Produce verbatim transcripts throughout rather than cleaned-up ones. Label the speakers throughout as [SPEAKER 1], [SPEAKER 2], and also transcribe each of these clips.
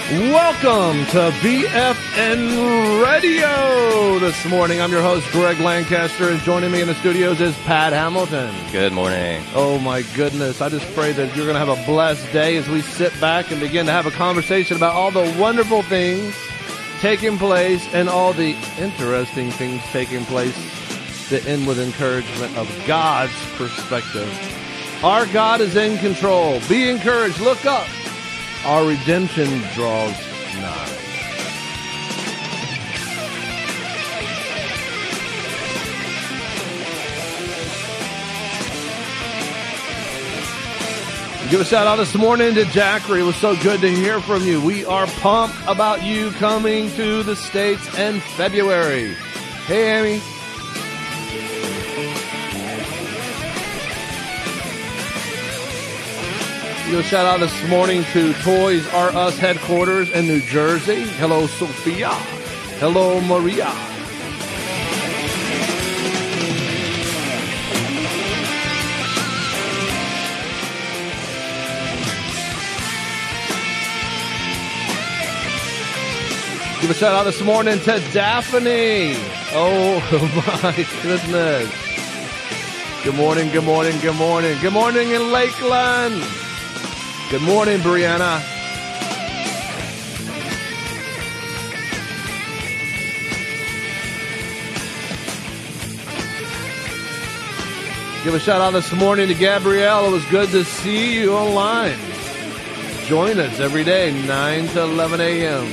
[SPEAKER 1] Welcome to V F N Radio this morning. I'm your host, Greg Lancaster, and joining me in the studios is Pat Hamilton.
[SPEAKER 2] Good morning.
[SPEAKER 1] Oh, my goodness. I just pray that you're going to have a blessed day as we sit back and begin to have a conversation about all the wonderful things taking place and all the interesting things taking place that end with encouragement of God's perspective. Our God is in control. Be encouraged. Look up. Our redemption draws nigh. Give a shout out this morning to Jackery. It was so good to hear from you. We are pumped about you coming to the States in February. Hey, Amy. Give a shout out this morning to Toys R Us headquarters in New Jersey. Hello, Sophia. Hello, Maria. Give a shout out this morning to Daphne. Oh, my goodness. Good morning, good morning, good morning. Good morning in Lakeland. Good morning, Brianna. Give a shout out this morning to Gabrielle. It was good to see you online. Join us every day, nine to eleven a.m.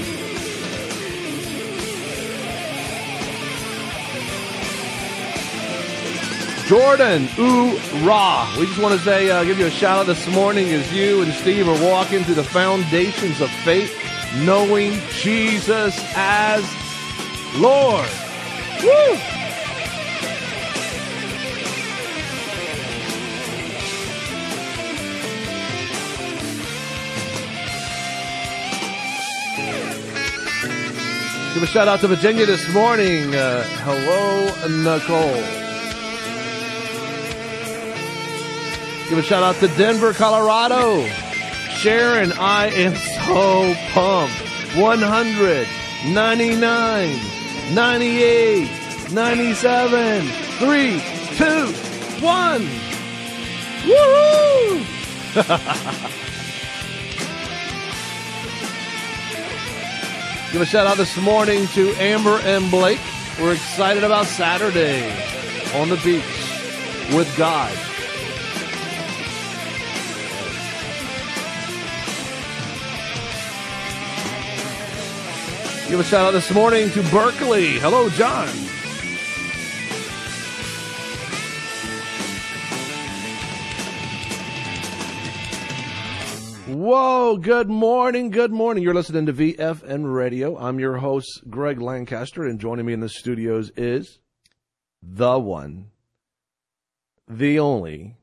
[SPEAKER 1] Jordan, ooh, rah. We just want to say, uh, give you a shout out this morning as you and Steve are walking through the foundations of faith, knowing Jesus as Lord. Woo! Give a shout out to Virginia this morning. Uh, hello, Nicole. Give a shout out to Denver, Colorado. Sharon, I am so pumped. one hundred, ninety-nine, ninety-eight, ninety-seven, three, two, one. Woohoo! Give a shout out this morning to Amber and Blake. We're excited about Saturday on the beach with God. Give a shout out this morning to Berkeley. Hello, John. Whoa, good morning, good morning. You're listening to V F N Radio. I'm your host, Greg Lancaster, and joining me in the studios is the one, the only,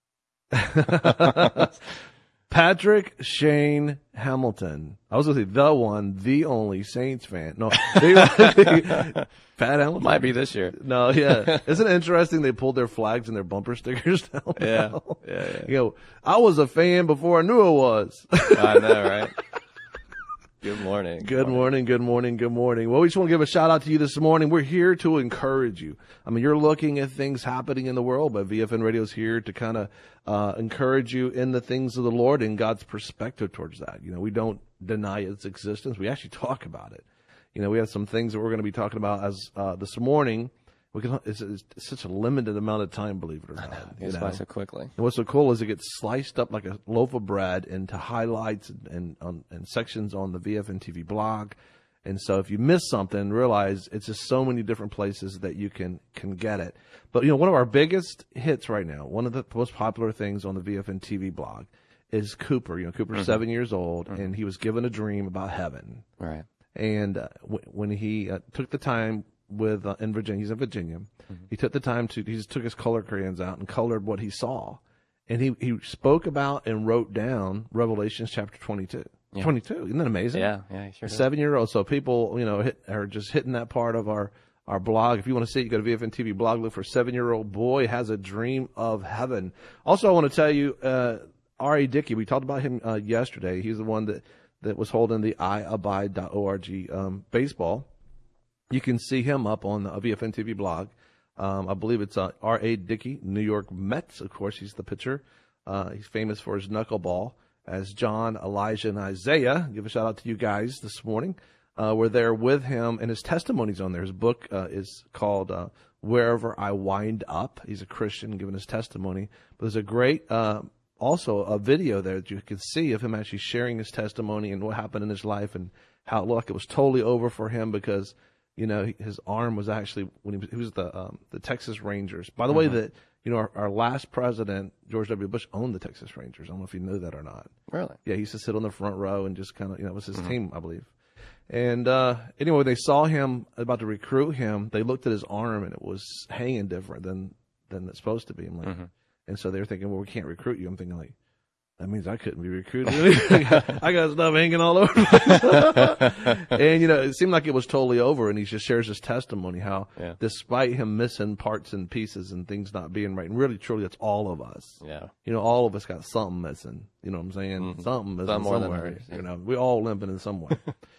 [SPEAKER 1] Patrick Shane Hamilton. I was going to say the one, the only Saints fan. No, Pat Hamilton.
[SPEAKER 2] Might be this year.
[SPEAKER 1] No, yeah. Isn't it interesting they pulled their flags and their bumper stickers down?
[SPEAKER 2] Yeah.
[SPEAKER 1] Now?
[SPEAKER 2] yeah, yeah.
[SPEAKER 1] You know, I was a fan before I knew I was.
[SPEAKER 2] I know, right? Good morning.
[SPEAKER 1] Good morning, good morning, good morning. Well, we just want to give a shout out to you this morning. We're here to encourage you. I mean, you're looking at things happening in the world, but V F N Radio is here to kind of uh, encourage you in the things of the Lord and God's perspective towards that. You know, we don't deny its existence. We actually talk about it. You know, we have some things that we're going to be talking about as uh, this morning. We can, it's, it's such a limited amount of time, believe it or not.
[SPEAKER 2] I know. It's by so quickly.
[SPEAKER 1] And what's so cool is it gets sliced up like a loaf of bread into highlights and and, um, and sections on the V F N T V blog. And so if you miss something, realize it's just so many different places that you can, can get it. But, you know, one of our biggest hits right now, one of the most popular things on the V F N T V blog is Cooper. You know, Cooper's mm-hmm. seven years old, mm-hmm. and he was given a dream about heaven.
[SPEAKER 2] Right.
[SPEAKER 1] And uh, w- when he uh, took the time with uh, in Virginia, he's in Virginia, mm-hmm. he took the time to, he just took his color crayons out and colored what he saw. And he, he spoke about and wrote down Revelations chapter twenty-two. Yeah. twenty-two, isn't that amazing?
[SPEAKER 2] Yeah, yeah, sure.
[SPEAKER 1] Seven-year-old. So people, you know, hit, are just hitting that part of our, our blog. If you want to see it, you go to V F N T V blog, look for seven-year-old boy has a dream of heaven. Also, I want to tell you, uh, R A. Dickey, we talked about him uh, yesterday. He's the one that that was holding the I abide dot org um, baseball. You can see him up on the V F N T V blog. Um, I believe it's uh, R A. Dickey, New York Mets. Of course, he's the pitcher. Uh, he's famous for his knuckleball. As John, Elijah, and Isaiah, give a shout out to you guys this morning. Uh, we're there with him, and his testimony's on there. His book uh, is called uh, Wherever I Wind Up. He's a Christian giving his testimony. But there's a great, uh, also a video there that you can see of him actually sharing his testimony and what happened in his life and how it looked. It was totally over for him because, you know, his arm was actually, when he was, he was the um, the Texas Rangers. By the mm-hmm. way, that you know, our, our last president, George W. Bush, owned the Texas Rangers. I don't know if you knew that or not.
[SPEAKER 2] Really?
[SPEAKER 1] Yeah, he used to sit on the front row and just kind of, you know, it was his
[SPEAKER 2] mm-hmm.
[SPEAKER 1] team, I believe. And uh, anyway, they saw him about to recruit him. They looked at his arm, and it was hanging different than than it's supposed to be. I'm like, mm-hmm. and so they're thinking, well, we can't recruit you. I'm thinking, like, that means I couldn't be recruited. I got stuff hanging all over. And, you know, it seemed like it was totally over, and he just shares his testimony, how yeah. despite him missing parts and pieces and things not being right, and really, truly, it's all of us.
[SPEAKER 2] Yeah.
[SPEAKER 1] You know, all of us got something missing. You know what I'm saying? Mm-hmm. Something missing Some more somewhere. Than others, yeah. You know, we all limping in some way.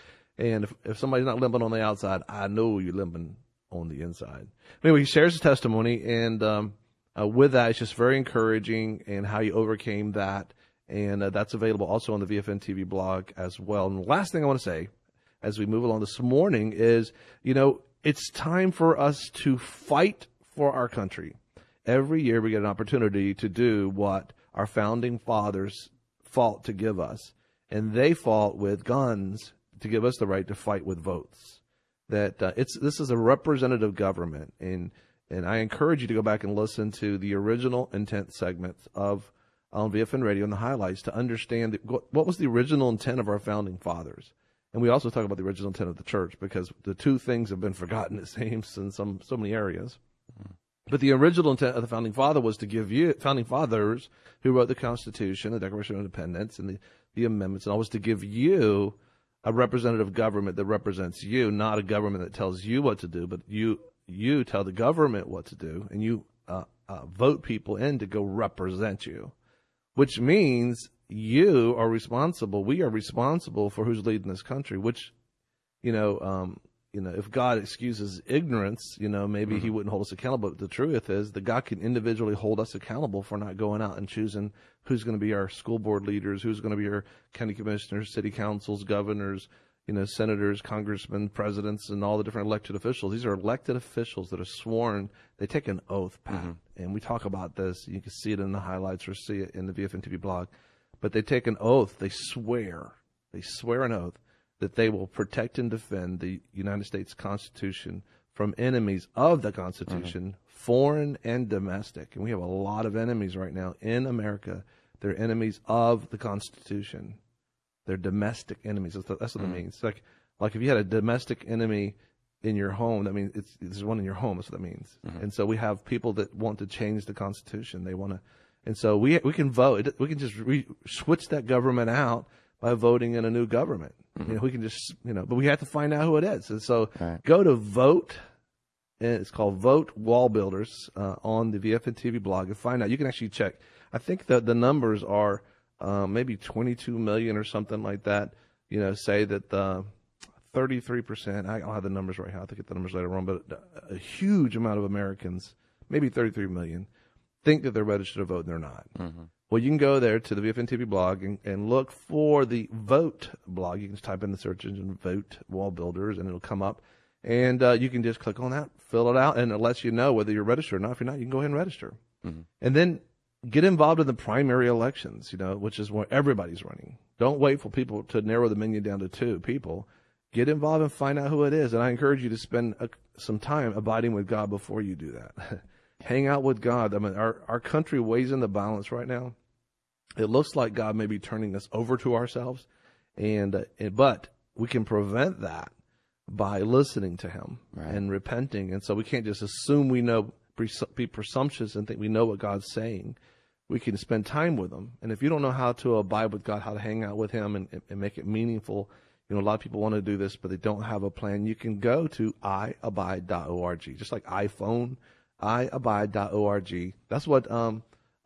[SPEAKER 1] And if, if somebody's not limping on the outside, I know you're limping on the inside. Anyway, he shares his testimony, and um, uh, with that, it's just very encouraging, and how he overcame that. And uh, that's available also on the V F N T V blog as well. And the last thing I want to say as we move along this morning is, you know, it's time for us to fight for our country. Every year we get an opportunity to do what our founding fathers fought to give us. And they fought with guns to give us the right to fight with votes. That uh, it's this is a representative government. And, and I encourage you to go back and listen to the original intent segments of on V F N Radio and the highlights to understand the, what, what was the original intent of our founding fathers. And we also talk about the original intent of the church, because the two things have been forgotten, it seems, in some so many areas. Mm-hmm. But the original intent of the founding father was to give you, founding fathers who wrote the Constitution, the Declaration of Independence, and the, the amendments, and all, was to give you a representative government that represents you, not a government that tells you what to do, but you you tell the government what to do, and you uh, uh, vote people in to go represent you. Which means you are responsible. We are responsible for who's leading this country. Which, you know, um, you know, if God excuses ignorance, you know, maybe mm-hmm. He wouldn't hold us accountable. But the truth is that God can individually hold us accountable for not going out and choosing who's going to be our school board leaders, who's going to be our county commissioners, city councils, governors, you know, senators, congressmen, presidents, and all the different elected officials. These are elected officials that are sworn. They take an oath, Pat. Mm-hmm. And we talk about this. You can see it in the highlights or see it in the V F N T V blog. But they take an oath. They swear. They swear an oath that they will protect and defend the United States Constitution from enemies of the Constitution, mm-hmm. foreign and domestic. And we have a lot of enemies right now in America. They're enemies of the Constitution. They're domestic enemies. That's, that's what mm-hmm. it means. Like, like if you had a domestic enemy in your home, that means it's there's one in your home. That's what that means. Mm-hmm. And so we have people that want to change the Constitution. They want to, and so we we can vote. We can just re, switch that government out by voting in a new government. Mm-hmm. You know, we can just, you know, but we have to find out who it is. And so right. go to vote. And it's called Vote Wall Builders uh, on the V F N T V blog and find out. You can actually check. I think that the numbers are. Um, maybe twenty-two million or something like that, you know, say that uh, thirty-three percent, I don't have the numbers right now, I have to get the numbers later on, but a huge amount of Americans, maybe thirty-three million, think that they're registered to vote and they're not. Mm-hmm. Well, you can go there to the V F N T V blog and, and look for the Vote blog. You can just type in the search engine, Vote Wall Builders, and it'll come up. And uh, you can just click on that, fill it out, and it lets you know whether you're registered or not. If you're not, you can go ahead and register. Mm-hmm. And then get involved in the primary elections, you know, which is where everybody's running. Don't wait for people to narrow the menu down to two people. Get involved and find out who it is. And I encourage you to spend a, some time abiding with God before you do that. Hang out with God. I mean, our, our country weighs in the balance right now. It looks like God may be turning us over to ourselves. And, uh, and but we can prevent that by listening to Him right. and repenting. And so we can't just assume we know, be presumptuous and think we know what God's saying. We can spend time with Him. And if you don't know how to abide with God, how to hang out with Him and, and make it meaningful, you know, a lot of people want to do this, but they don't have a plan. You can go to i abide dot org, just like iPhone, i abide dot org. That's what um,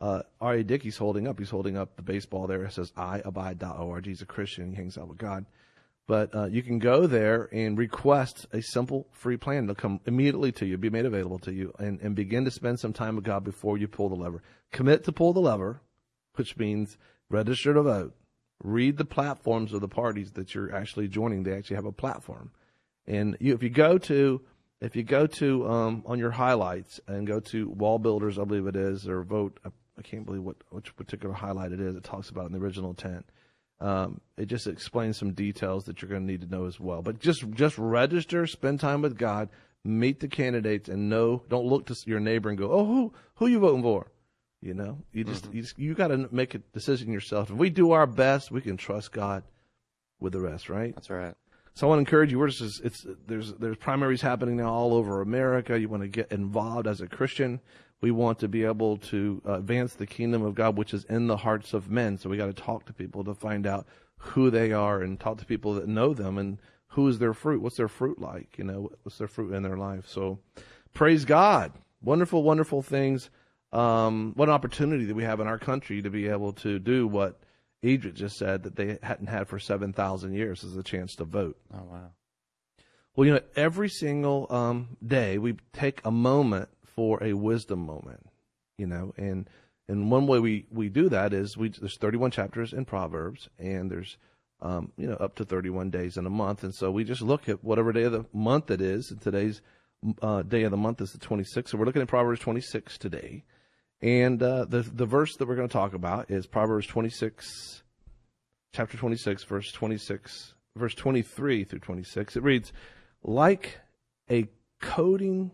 [SPEAKER 1] uh, R A. Dickey's holding up. He's holding up the baseball there. It says I abide dot org. He's a Christian. He hangs out with God. But uh, you can go there and request a simple free plan. It'll come immediately to you, be made available to you, and, and begin to spend some time with God before you pull the lever. Commit to pull the lever, which means register to vote. Read the platforms of the parties that you're actually joining. They actually have a platform. And you, if you go to, if you go to um, on your highlights and go to Wall Builders, I believe it is, or vote, I can't believe what which particular highlight it is. It talks about in the original intent. Um, it just explains some details that you're going to need to know as well. But just just register, spend time with God, meet the candidates, and know. Don't look to your neighbor and go, "Oh, who who you voting for?" You know, you just mm-hmm. you, just, you got to make a decision yourself. If we do our best, we can trust God with the rest, right?
[SPEAKER 2] That's right.
[SPEAKER 1] So I want to encourage you. We're just it's there's there's primaries happening now all over America. You want to get involved as a Christian. We want to be able to uh, advance the kingdom of God, which is in the hearts of men. So we got to talk to people to find out who they are and talk to people that know them and who is their fruit. What's their fruit like? You know, what's their fruit in their life? So praise God. Wonderful, wonderful things. Um, what an opportunity that we have in our country to be able to do what Egypt just said that they hadn't had for seven thousand years, is a chance to vote.
[SPEAKER 2] Oh, wow.
[SPEAKER 1] Well, you know, every single um, day we take a moment for a wisdom moment, you know, and and one way we, we do that is we there's thirty-one chapters in Proverbs, and there's um, you know up to thirty-one days in a month, and so we just look at whatever day of the month it is. And today's uh, day of the month is the twenty-sixth, so we're looking at Proverbs twenty-six today, and uh, the the verse that we're going to talk about is Proverbs twenty-six, chapter twenty-six, verse twenty-six, verse twenty-three through twenty-six. It reads, "Like a coating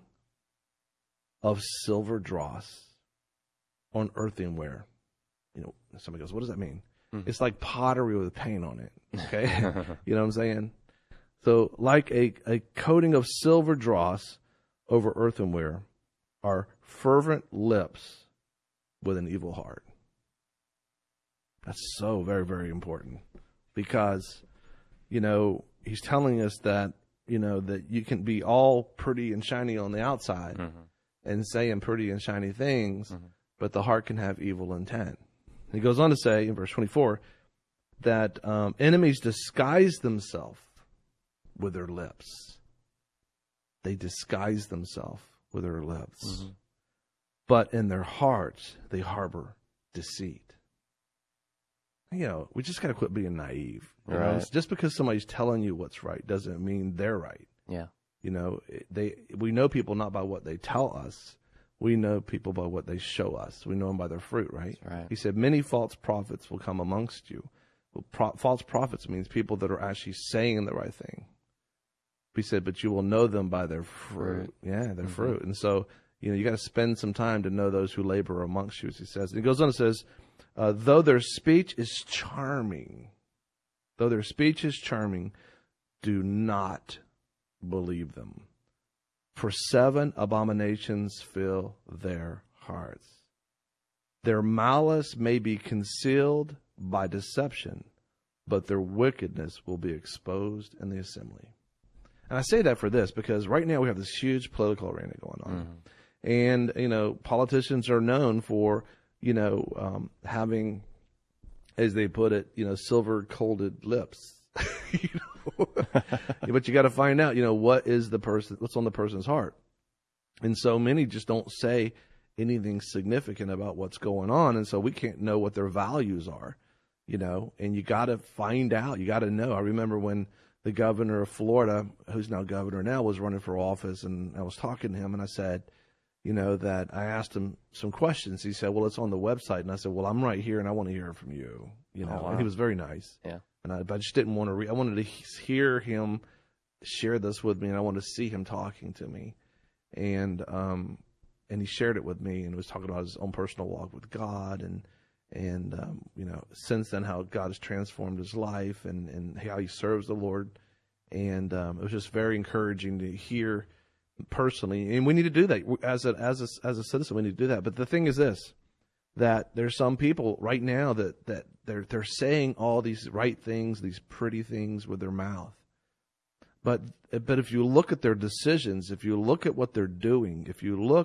[SPEAKER 1] of silver dross on earthenware." You know, somebody goes, "What does that mean?" Mm-hmm. It's like pottery with paint on it. Okay. You know what I'm saying? So like a, a coating of silver dross over earthenware are fervent lips with an evil heart. That's so very, very important, because, you know, he's telling us that, you know, that you can be all pretty and shiny on the outside, mm-hmm. and saying pretty and shiny things, mm-hmm. but the heart can have evil intent. He goes on to say in verse twenty-four that um, enemies disguise themselves with their lips. They disguise themselves with their lips. Mm-hmm. But in their hearts, they harbor deceit. You know, we just got to quit being naive. You
[SPEAKER 2] right.
[SPEAKER 1] know? Just because somebody's telling you what's right doesn't mean they're right.
[SPEAKER 2] Yeah.
[SPEAKER 1] You know, they we know people not by what they tell us. We know people by what they show us. We know them by their fruit, right?
[SPEAKER 2] That's right.
[SPEAKER 1] He said, many false prophets will come amongst you. Well, pro- false prophets means people that are actually saying the right thing. He said, but you will know them by their fruit. fruit. Yeah, their mm-hmm. fruit. And so, you know, you got to spend some time to know those who labor amongst you, as he says. And he goes on and says, uh, though their speech is charming, though their speech is charming, do not believe them. For seven abominations fill their hearts. Their malice may be concealed by deception, but their wickedness will be exposed in the assembly. And I say that for this because right now we have this huge political arena going on. Mm-hmm. And, you know, politicians are known for, you know, um, having, as they put it, you know, silver-coated lips. you know? But you got to find out, you know, what is the person, what's on the person's heart. And so many just don't say anything significant about what's going on. And so we can't know what their values are, you know, and you got to find out. You got to know. I remember when the governor of Florida, who's now governor now, was running for office, and I was talking to him, and I said, you know, that I asked him some questions. He said, well, it's on the website. And I said, well, I'm right here, and I want to hear from you, you know. Oh, wow. And he was very nice.
[SPEAKER 2] Yeah.
[SPEAKER 1] And I, but I just didn't want to read. I wanted to hear him share this with me, and I wanted to see him talking to me. And um, and he shared it with me, and was talking about his own personal walk with God, and and um, you know, since then how God has transformed his life, and, and how he serves the Lord. And um, it was just very encouraging to hear personally. And we need to do that as a as a as a citizen. We need to do that. But the thing is this: that there's some people right now that that they're they're saying all these right things, these pretty things with their mouth. But but if you look at their decisions, if you look at what they're doing, if you look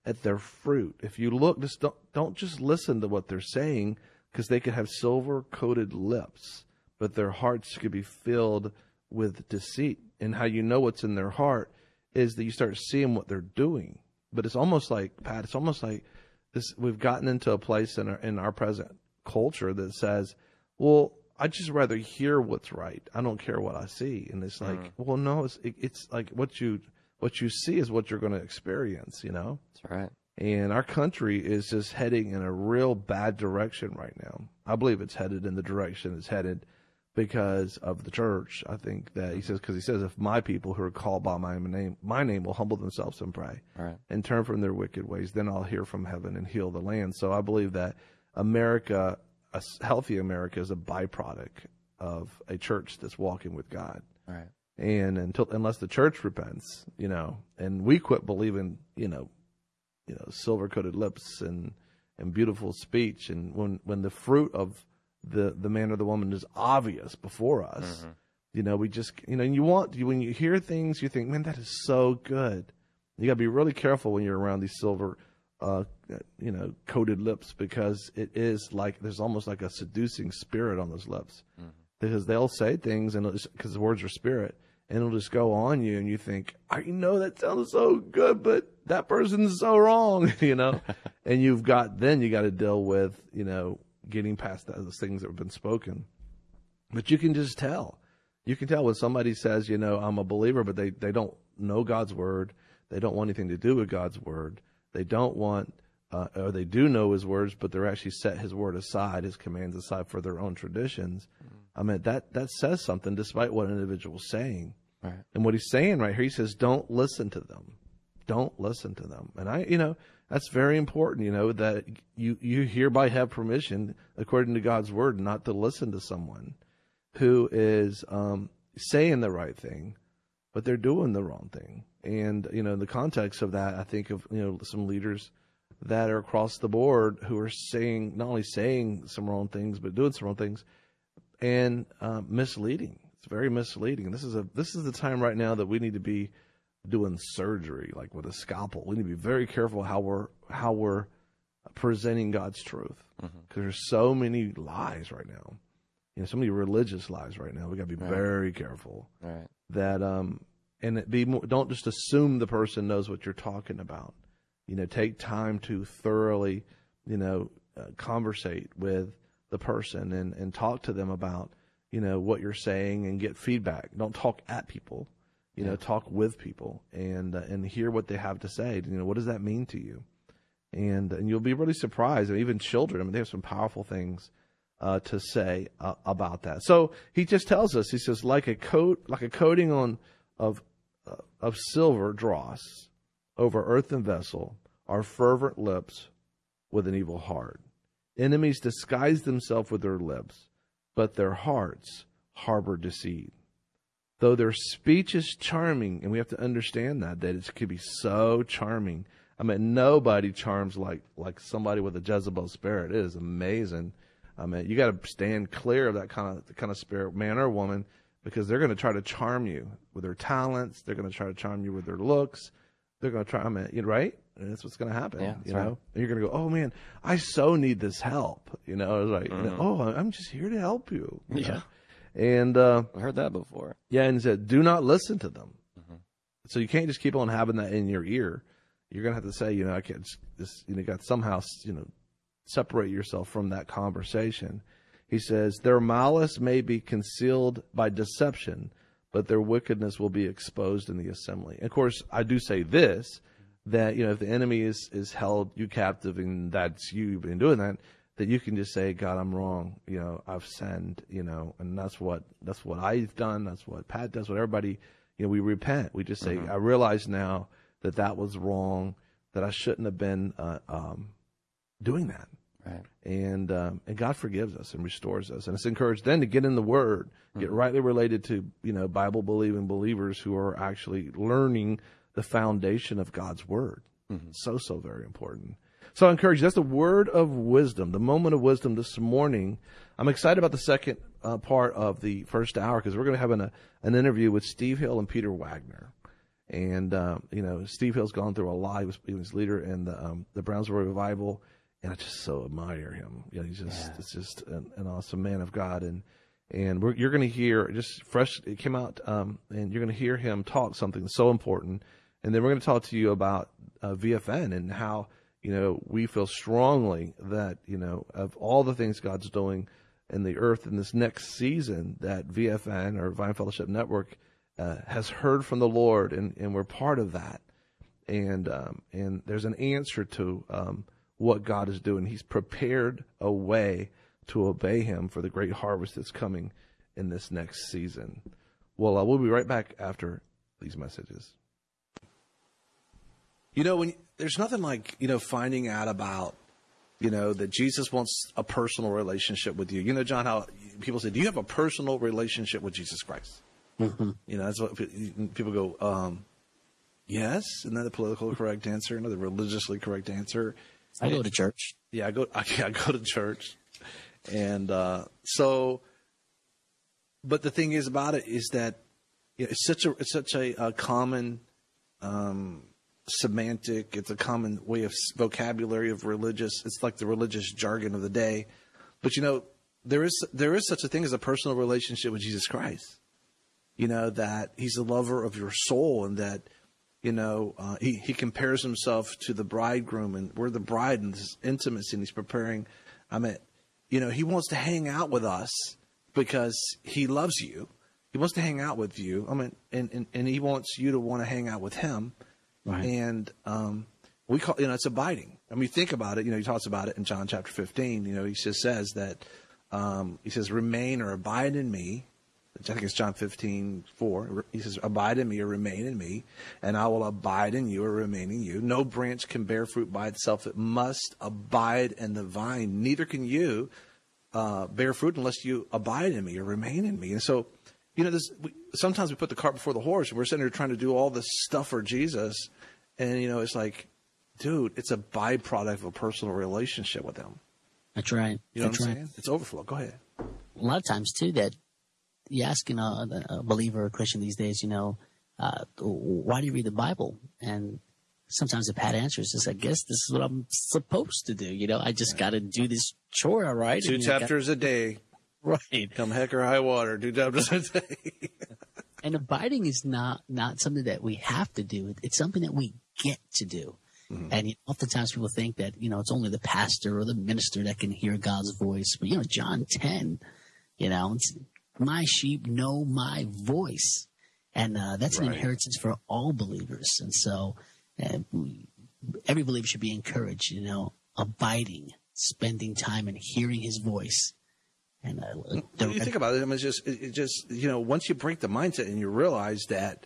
[SPEAKER 1] at their fruit. If you look, just don't, don't just listen to what they're saying, because they could have silver-coated lips, but their hearts could be filled with deceit. And how you know what's in their heart is that you start seeing what they're doing. But it's almost like, Pat, it's almost like this. We've gotten into a place in our, in our present culture that says, well, I'd just rather hear what's right. I don't care what I see. And it's like, mm. well, no, it's, it, it's like what you, what you see is what you're going to experience, you know?
[SPEAKER 2] That's right.
[SPEAKER 1] And our country is just heading in a real bad direction right now. I believe it's headed in the direction it's headed because of the church. I think that he says, because he says, if my people who are called by my name, my name will humble themselves and pray
[SPEAKER 2] right.
[SPEAKER 1] and turn from their wicked ways, then I'll hear from heaven and heal the land. So I believe that America, a healthy America, is a byproduct of a church that's walking with God.
[SPEAKER 2] Right.
[SPEAKER 1] And until, unless the church repents, you know, and we quit believing, you know, you know, silver-coated lips and, and beautiful speech, and when, when the fruit of the, the man or the woman is obvious before us, mm-hmm. you know, we just, you know, you want, when you hear things, you think, man, that is so good. You got to be really careful when you're around these silver, uh, you know, coated lips, because it is like, there's almost like a seducing spirit on those lips, mm-hmm. because they'll say things, and because the words are spirit, and it'll just go on you, and you think, I know that sounds so good, but that person's so wrong, you know? And you've got, then you got to deal with, you know, getting past those things that have been spoken. But you can just tell. You can tell when somebody says, you know, I'm a believer, but they, they don't know God's word. They don't want anything to do with God's word. They don't want, uh, or they do know his words, but they're actually set his word aside, his commands aside for their own traditions. Mm. I mean, that, that says something despite what an individual's saying.
[SPEAKER 2] Right.
[SPEAKER 1] And what he's saying right here, he says, don't listen to them. Don't listen to them. And I, you know, that's very important, you know, that you, you hereby have permission, according to God's word, not to listen to someone who is um, saying the right thing, but they're doing the wrong thing. And, you know, in the context of that, I think of, you know, some leaders that are across the board who are saying, not only saying some wrong things, but doing some wrong things, and uh, misleading. It's very misleading. This is a this is the time right now that we need to be doing surgery, like with a scalpel. We need to be very careful how we're how we're presenting God's truth, because mm-hmm. there's so many lies right now. You know, so many religious lies right now. We got to be right. very careful
[SPEAKER 2] right.
[SPEAKER 1] that um and it be more, don't just assume the person knows what you're talking about. You know, take time to thoroughly, you know, uh, conversate with the person and and talk to them about, you know, what you're saying, and get feedback. Don't talk at people, you yeah. know, talk with people, and uh, and hear what they have to say. You know, what does that mean to you? And and you'll be really surprised. And even children, I mean, they have some powerful things uh, to say uh, about that. So he just tells us, he says, like a coat, like a coating on of uh, of silver dross over earthen vessel, are fervent lips with an evil heart. Enemies disguise themselves with their lips, but their hearts harbor deceit. Though their speech is charming, and we have to understand that, that it could be so charming. I mean, nobody charms like, like somebody with a Jezebel spirit. It is amazing. I mean, you got to stand clear of that kind of kind of spirit, man or woman, because they're going to try to charm you with their talents. They're going to try to charm you with their looks. They're going to try, I mean, right? And that's what's going to happen,
[SPEAKER 2] yeah,
[SPEAKER 1] you
[SPEAKER 2] right.
[SPEAKER 1] know? And you're going to go, oh, man, I so need this help. You know, it's like, mm-hmm. oh, I'm just here to help you. you
[SPEAKER 2] yeah.
[SPEAKER 1] know? And uh,
[SPEAKER 2] I heard that before.
[SPEAKER 1] Yeah, and he said, do not listen to them.
[SPEAKER 2] Mm-hmm.
[SPEAKER 1] So you can't just keep on having that in your ear. You're going to have to say, you know, I can't, this, you know, got to somehow, you know, separate yourself from that conversation. He says, their malice may be concealed by deception, but their wickedness will be exposed in the assembly. And of course, I do say this, that, you know, if the enemy is, is held you captive, and that's you, you've been doing that, that you can just say, God, I'm wrong. You know, I've sinned, you know, and that's what, that's what I've done. That's what Pat does, what everybody, you know, we repent. We just say, mm-hmm. I realize now that that was wrong, that I shouldn't have been, uh, um, doing that.
[SPEAKER 2] Right.
[SPEAKER 1] And, um, and God forgives us and restores us. And it's encouraged then to get in the Word, mm-hmm. get rightly related to, you know, Bible believing believers who are actually learning the foundation of God's Word. Mm-hmm. So, so very important. So I encourage you, that's the word of wisdom, the moment of wisdom this morning. I'm excited about the second uh, part of the first hour, because we're going to have an, a, an interview with Steve Hill and Peter Wagner. And, um, you know, Steve Hill's gone through a lot. He was, he was leader in the, um, the Brownsville Revival. And I just so admire him. You know, he's just, yeah. it's just an, an awesome man of God. And, and we're, you're going to hear just fresh, it came out, um, and you're going to hear him talk something so important. And then we're going to talk to you about uh, V F N and how, you know, we feel strongly that, you know, of all the things God's doing in the earth in this next season, that V F N or Vine Fellowship Network uh, has heard from the Lord, and, and we're part of that. And um, and there's an answer to um, what God is doing. He's prepared a way to obey him for the great harvest that's coming in this next season. Well, uh, we'll be right back after these messages. You know, when there's nothing like, you know, finding out about, you know, that Jesus wants a personal relationship with you. You know, John, how people say, do you have a personal relationship with Jesus Christ? Mm-hmm. You know, that's what people go, um, yes. Isn't that the political correct answer? Another religiously correct answer.
[SPEAKER 3] I go to church.
[SPEAKER 1] Yeah, I go, I, I go to church. And uh, so, but the thing is about it is that you know, it's such a, it's such a, a common, um, semantic. It's a common way of vocabulary of religious. It's like the religious jargon of the day. But, you know, there is there is such a thing as a personal relationship with Jesus Christ. You know, that he's the lover of your soul, and that, you know, uh, he, he compares himself to the bridegroom, and we're the bride in this intimacy, and he's preparing. I mean, you know, he wants to hang out with us because he loves you. He wants to hang out with you. I mean, and, and, and he wants you to want to hang out with him. Right. And um, we call, you know, it's abiding. I mean, think about it. You know, he talks about it in John chapter fifteen. You know, he just says that, um, he says, remain or abide in me. I think it's John fifteen four. He says, abide in me or remain in me, and I will abide in you or remain in you. No branch can bear fruit by itself. It must abide in the vine. Neither can you uh, bear fruit unless you abide in me or remain in me. And so, you know, this, we, sometimes we put the cart before the horse, and we're sitting there trying to do all this stuff for Jesus. And, you know, it's like, dude, it's a byproduct of a personal relationship with him.
[SPEAKER 3] That's right.
[SPEAKER 1] You know
[SPEAKER 3] That's
[SPEAKER 1] what I'm
[SPEAKER 3] right.
[SPEAKER 1] saying? It's overflow. Go ahead.
[SPEAKER 3] A lot of times, too, that you ask, you know, a believer or a Christian these days, you know, uh, why do you read the Bible? And sometimes the pat answer is just, I guess this is what I'm supposed to do. You know, I just yeah. got to do this chore, all right?
[SPEAKER 1] Two
[SPEAKER 3] and
[SPEAKER 1] chapters
[SPEAKER 3] gotta,
[SPEAKER 1] a day.
[SPEAKER 3] Right.
[SPEAKER 1] Come heck or high water, two chapters a day.
[SPEAKER 3] And abiding is not, not something that we have to do. It's something that we get to do. Mm-hmm. And you know, oftentimes people think that, you know, it's only the pastor or the minister that can hear God's voice. But, you know, John ten, you know, it's, my sheep know my voice. And uh, that's right. An inheritance for all believers. And so uh, we, every believer should be encouraged, you know, abiding, spending time and hearing his voice. And uh,
[SPEAKER 1] when you think about it, I mean, it's just, it, it just, you know, once you break the mindset and you realize that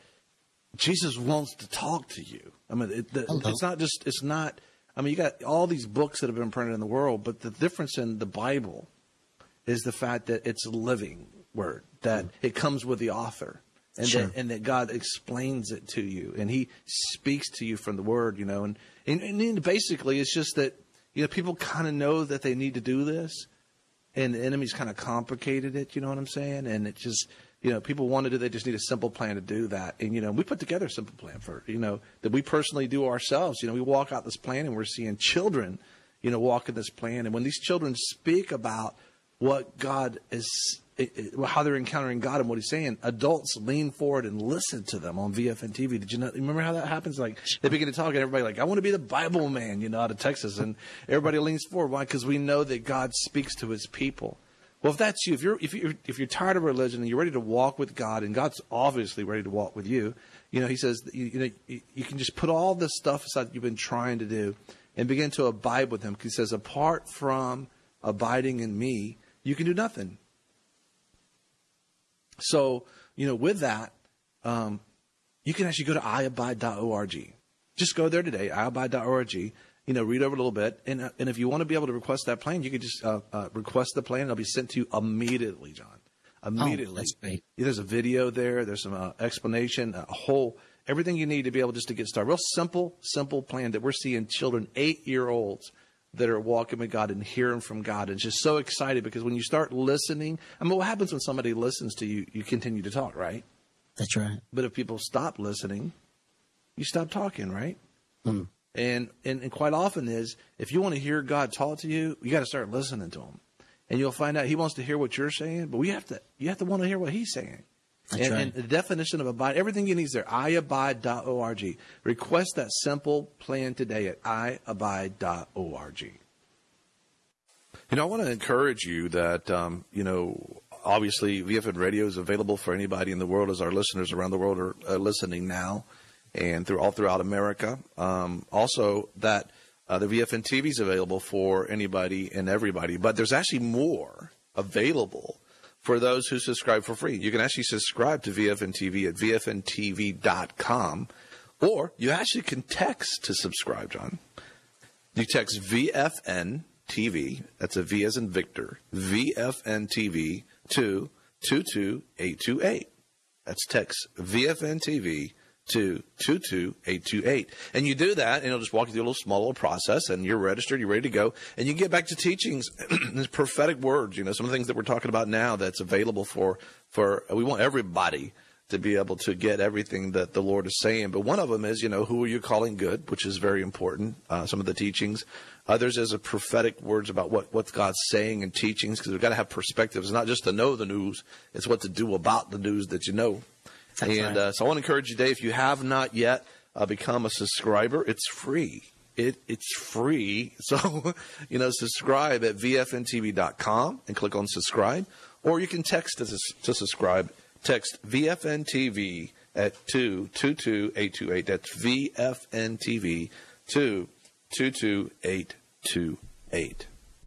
[SPEAKER 1] Jesus wants to talk to you. I mean, it, the, it's not just, it's not, I mean, you got all these books that have been printed in the world, but the difference in the Bible is the fact that it's a living word, that it comes with the author, and, sure. that, and that God explains it to you, and he speaks to you from the word, you know, and, and, and basically it's just that, you know, people kind of know that they need to do this. And the enemy's kind of complicated it, you know what I'm saying? And it just, you know, people want to do, they just need a simple plan to do that. And, you know, we put together a simple plan for, you know, that we personally do ourselves. You know, we walk out this plan and we're seeing children, you know, walk in this plan. And when these children speak about what God is, it, it, how they're encountering God and what he's saying, adults lean forward and listen to them on V F N T V. Did you know, remember how that happens? Like they begin to talk and everybody like, I want to be the Bible man, you know, out of Texas. And everybody leans forward. Why? Because we know that God speaks to his people. Well, if that's you, if you're, if you're, if you're tired of religion and you're ready to walk with God, and God's obviously ready to walk with you, you know, he says, that you, you know, you, you can just put all this stuff aside that you've been trying to do and begin to abide with him. He says, apart from abiding in me, you can do nothing. So, you know, with that, um, you can actually go to i abide dot org. Just go there today, i abide dot org. You know, read over a little bit. And uh, and if you want to be able to request that plan, you can just uh, uh, request the plan. It'll be sent to you immediately, John. Immediately.
[SPEAKER 3] Oh, that's great.
[SPEAKER 1] There's a video there. There's some uh, explanation, a whole, everything you need to be able just to get started. Real simple, simple plan that we're seeing children, eight-year-olds, that are walking with God and hearing from God, and just so excited because when you start listening, I mean, what happens when somebody listens to you? You continue to talk, right?
[SPEAKER 3] That's right.
[SPEAKER 1] But if people stop listening, you stop talking, right?
[SPEAKER 3] Mm.
[SPEAKER 1] And, and and quite often is, if you want to hear God talk to you, you got to start listening to him. And you'll find out he wants to hear what you're saying, but we have to you have to want to hear what he's saying.
[SPEAKER 3] That's
[SPEAKER 1] and,
[SPEAKER 3] right.
[SPEAKER 1] and the definition of abide, everything you need is there, i abide dot org. Request that simple plan today at i abide dot org. You know, I want to encourage you that, um, you know, obviously V F N Radio is available for anybody in the world, as our listeners around the world are uh, listening now and through all throughout America. Um, also, that uh, the V F N T V is available for anybody and everybody, but there's actually more available for those who subscribe for free. You can actually subscribe to V F N T V at V F N T V dot com, or you actually can text to subscribe, John. You text V F N T V, that's a V as in Victor, V F N T V to two two eight two eight. That's text V F N T V to two two eight two eight. And you do that, and it'll just walk you through a little small little process, and you're registered, you're ready to go, and you get back to teachings, these prophetic words, you know, some of the things that we're talking about now that's available for, for we want everybody to be able to get everything that the Lord is saying. But one of them is, you know, who are you calling good, which is very important, uh, some of the teachings. Others is a prophetic words about what, what God's saying and teachings, because we've got to have perspectives, not just to know the news, it's what to do about the news that you know.
[SPEAKER 3] That's
[SPEAKER 1] and
[SPEAKER 3] right.
[SPEAKER 1] uh, so I want to encourage you today, if you have not yet uh, become a subscriber, it's free. It It's free. So, you know, subscribe at V F N T V dot com and click on subscribe. Or you can text to, to subscribe. Text V F N T V at two two two eight two eight. That's V F N T V to two two eight two eight.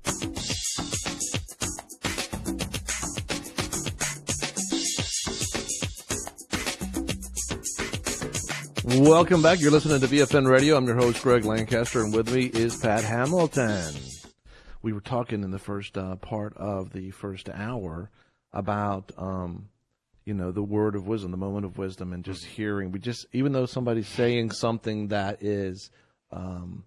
[SPEAKER 1] Welcome back. You're listening to V F N Radio. I'm your host, Greg Lancaster, and with me is Pat Hamilton. We were talking in the first uh, part of the first hour about, um, you know, the word of wisdom, the moment of wisdom, and just hearing. We just, even though somebody's saying something that is um,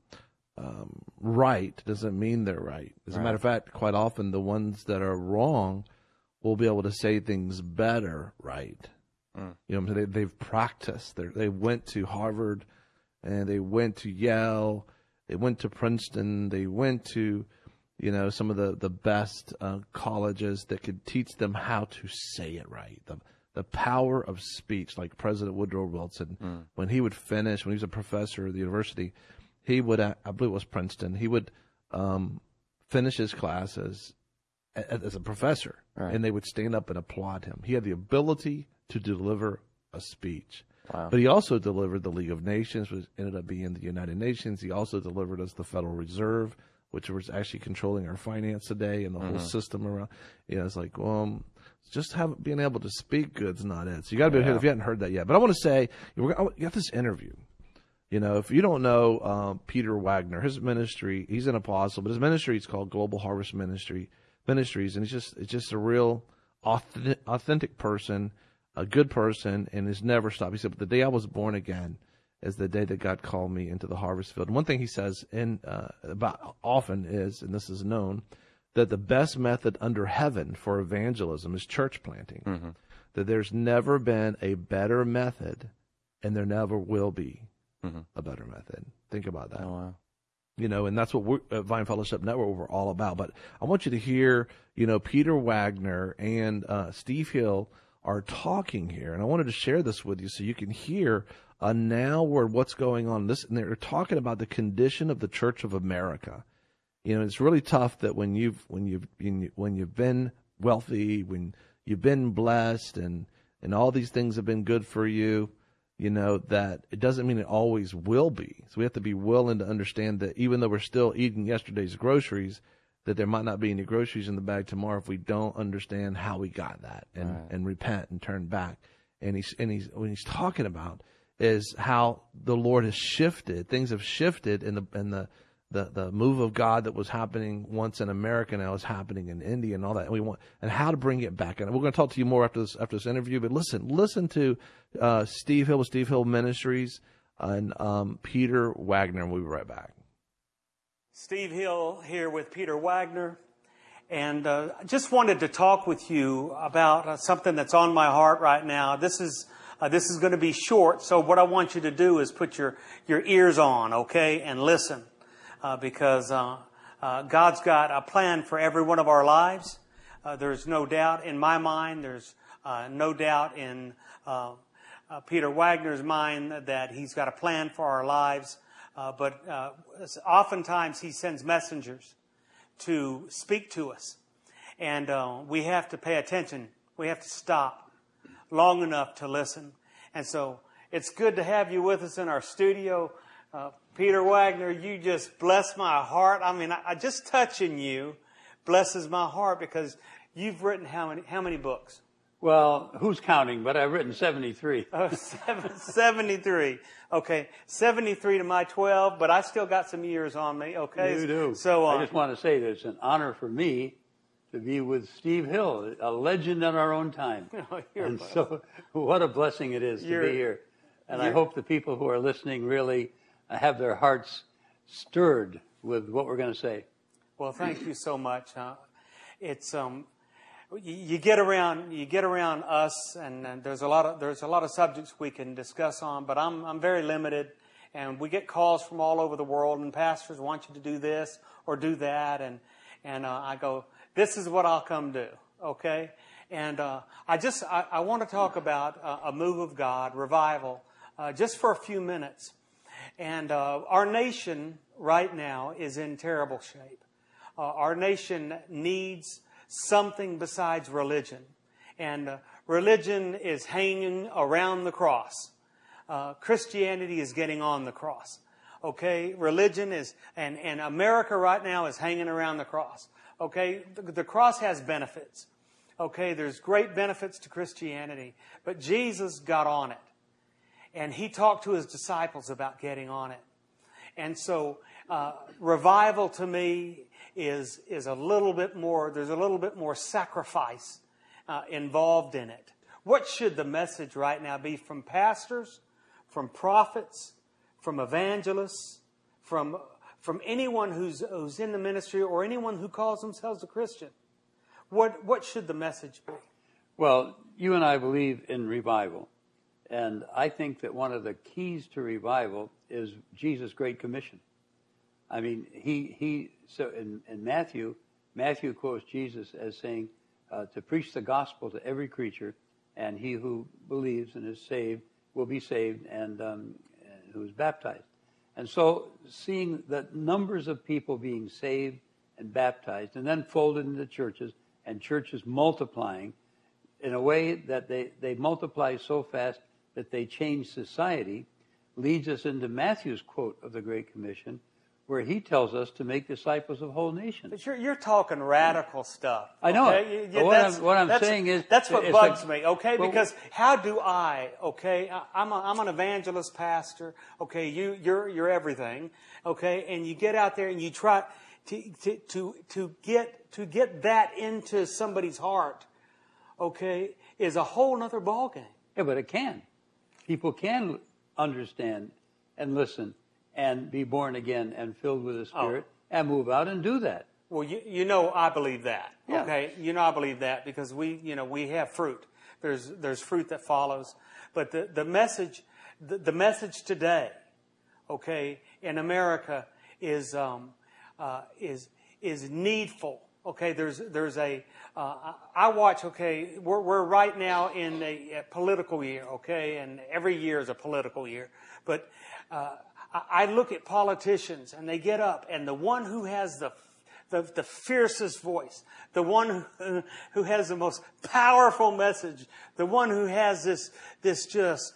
[SPEAKER 1] um, right, doesn't mean they're right. As a
[SPEAKER 2] Right.
[SPEAKER 1] matter of fact, quite often the ones that are wrong will be able to say things better right.
[SPEAKER 2] Mm.
[SPEAKER 1] You know, they, they've practiced. They're, they went to Harvard, and they went to Yale. They went to Princeton. They went to, you know, some of the the best uh, colleges that could teach them how to say it right. The the power of speech, like President Woodrow Wilson,
[SPEAKER 2] Mm.
[SPEAKER 1] when he would finish, when he was a professor at the university, he would, uh, I believe it was Princeton, he would um, finish his classes as, as a professor,
[SPEAKER 2] Right.
[SPEAKER 1] and they would stand up and applaud him. He had the ability to deliver a speech.
[SPEAKER 2] Wow.
[SPEAKER 1] But he also delivered the League of Nations, which ended up being the United Nations. He also delivered us the Federal Reserve, which was actually controlling our finance today and the
[SPEAKER 2] Mm-hmm.
[SPEAKER 1] whole system around. You know, it's like, well, um, just have, being able to speak good's not it. So you got to be
[SPEAKER 2] Yeah.
[SPEAKER 1] if you hadn't heard that yet. But I want to say, you got this interview. You know, if you don't know um, Peter Wagner, his ministry, he's an apostle, but his ministry is called Global Harvest Ministry Ministries, and he's just it's just a real authentic, authentic person, a good person, and has never stopped. He said, "But the day I was born again is the day that God called me into the harvest field." And one thing he says in uh, about often is, and this is known, that the best method under heaven for evangelism is church planting.
[SPEAKER 2] Mm-hmm.
[SPEAKER 1] That there's never been a better method, and there never will be
[SPEAKER 2] Mm-hmm.
[SPEAKER 1] a better method. Think about that.
[SPEAKER 2] Oh, wow.
[SPEAKER 1] You know, and that's what we're, at Vine Fellowship Network we're all about. But I want you to hear, you know, Peter Wagner and uh, Steve Hill are talking here, and I wanted to share this with you so you can hear uh, now where what's going on. This, and they're talking about the condition of the Church of America. You know, it's really tough that when you've when you've been, when you've been wealthy, when you've been blessed, and and all these things have been good for you. You know, that it doesn't mean it always will be. So we have to be willing to understand that even though we're still eating yesterday's groceries, that there might not be any groceries in the bag tomorrow if we don't understand how we got that and,
[SPEAKER 2] Right.
[SPEAKER 1] and repent and turn back. And he's and he's what he's talking about is how the Lord has shifted. Things have shifted in the in the the, the move of God that was happening once in America now is happening in India and all that. And we want and how to bring it back. And we're going to talk to you more after this after this interview. But listen, listen to uh, Steve Hill with Steve Hill Ministries and um, Peter Wagner. And we'll be right back.
[SPEAKER 4] Steve Hill here with Peter Wagner, and uh, I just wanted to talk with you about uh, something that's on my heart right now. This is Uh, this is going to be short, so what I want you to do is put your, your ears on, okay, and listen. Uh, because uh, uh, God's got a plan for every one of our lives. Uh, there's no doubt in my mind, there's uh, no doubt in uh, uh, Peter Wagner's mind that he's got a plan for our lives. Uh, but uh, oftentimes he sends messengers to speak to us. And uh, we have to pay attention. We have to stop long enough to listen. And so it's good to have you with us in our studio. Uh, Peter Wagner, you just bless my heart. I mean, I, I just touching you blesses my heart because you've written how many how many books?
[SPEAKER 5] Well, who's counting? But I've written seventy-three.
[SPEAKER 4] Oh, seven, seventy-three. Okay, seventy-three to my twelve, but I still got some years on me. Okay,
[SPEAKER 5] You do.
[SPEAKER 4] So uh,
[SPEAKER 5] I just want to say that it's an honor for me to be with Steve Hill, a legend in our own time.
[SPEAKER 4] Oh, you're
[SPEAKER 5] and
[SPEAKER 4] welcome.
[SPEAKER 5] so, what a blessing it is to
[SPEAKER 4] You're-
[SPEAKER 5] be here. And I
[SPEAKER 4] you're-
[SPEAKER 5] hope the people who are listening really have their hearts stirred with what we're going to say.
[SPEAKER 4] Well, thank you so much. Uh, it's um, you, you get around you get around us, and, and there's a lot of there's a lot of subjects we can discuss on, but I'm I'm very limited, and we get calls from all over the world, and pastors want you to do this or do that, and and uh, I go, this is what I'll come do, okay? And uh, I just I, I want to talk about uh, a move of God, revival, uh, just for a few minutes. And uh, our nation right now is in terrible shape. Uh, our nation needs something besides religion. And uh, religion is hanging around the cross. Uh, Christianity is getting on the cross. Okay? Religion is, and, and America right now is hanging around the cross. Okay? The, the cross has benefits. Okay? There's great benefits to Christianity. But Jesus got on it. And he talked to his disciples about getting on it. And so uh, revival to me is is a little bit more, there's a little bit more sacrifice uh, involved in it. What should the message right now be from pastors, from prophets, from evangelists, from from anyone who's who's in the ministry or anyone who calls themselves a Christian? What what should the message be?
[SPEAKER 5] Well, you and I believe in revival. And I think that one of the keys to revival is Jesus' Great Commission. I mean, he, he so in, in Matthew, Matthew quotes Jesus as saying uh, to preach the gospel to every creature, and he who believes and is saved will be saved, and um, who is baptized. And so seeing the numbers of people being saved and baptized and then folded into churches, and churches multiplying in a way that they, they multiply so fast that they change society, leads us into Matthew's quote of the Great Commission, where he tells us to make disciples of whole nations.
[SPEAKER 4] But you're, you're talking radical stuff.
[SPEAKER 5] I know
[SPEAKER 4] okay?
[SPEAKER 5] it.
[SPEAKER 4] You- you-
[SPEAKER 5] But what
[SPEAKER 4] that's-
[SPEAKER 5] I'm- what I'm
[SPEAKER 4] that's-
[SPEAKER 5] saying is-
[SPEAKER 4] That's what
[SPEAKER 5] it's
[SPEAKER 4] bugs
[SPEAKER 5] like-
[SPEAKER 4] me, okay?
[SPEAKER 5] well,
[SPEAKER 4] Because how do I, okay, I- I'm, a, I'm an evangelist pastor, okay, you, you're, you're everything, okay, and you get out there and you try to, to, to, to get, to get that into somebody's heart, okay, is a whole nother ballgame.
[SPEAKER 5] Yeah, but it can. People can understand and listen and be born again and filled with the Spirit
[SPEAKER 4] Oh.
[SPEAKER 5] and move out and do that.
[SPEAKER 4] Well, you, you know, I believe that.
[SPEAKER 5] Yeah.
[SPEAKER 4] Okay, you know, I believe that because we, you know, we have fruit. There's there's fruit that follows, but the the message, the, the message today, okay, in America is um, uh, is is needful. Okay, there's there's a uh, I watch. Okay, we're we're right now in a, a political year. Okay, and every year is a political year, but. Uh, I look at politicians and they get up and the one who has the the, the fiercest voice, the one who, who has the most powerful message, the one who has this this just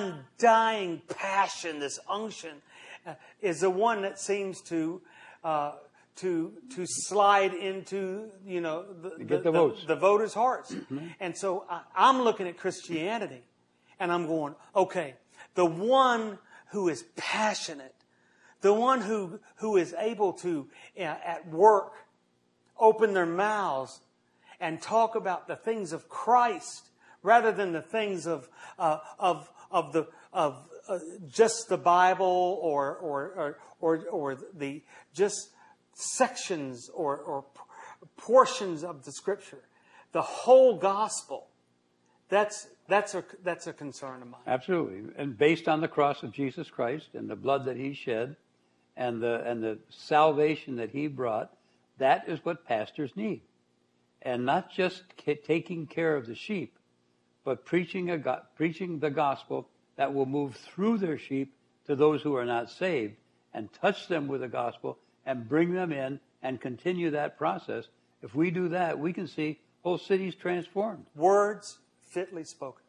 [SPEAKER 4] undying passion, this unction, uh, is the one that seems to uh, to to slide into you know the
[SPEAKER 5] Get
[SPEAKER 4] the,
[SPEAKER 5] the votes.
[SPEAKER 4] the voters' hearts. Mm-hmm. And so I, I'm looking at Christianity and I'm going, okay, the one who is passionate, the one who, who is able to, uh, at work, open their mouths and talk about the things of Christ rather than the things of, uh, of, of the, of uh, just the Bible or, or, or, or, or the, just sections or, or portions of the Scripture. The whole gospel. that's that's a that's a concern of mine.
[SPEAKER 5] Absolutely. And based on the cross of Jesus Christ and the blood that he shed and the and the salvation that he brought, that is what pastors need. And not just taking care of the sheep, but preaching a go- preaching the gospel that will move through their sheep to those who are not saved and touch them with the gospel and bring them in and continue that process. If we do that, we can see whole cities transformed.
[SPEAKER 4] Words fitly spoken.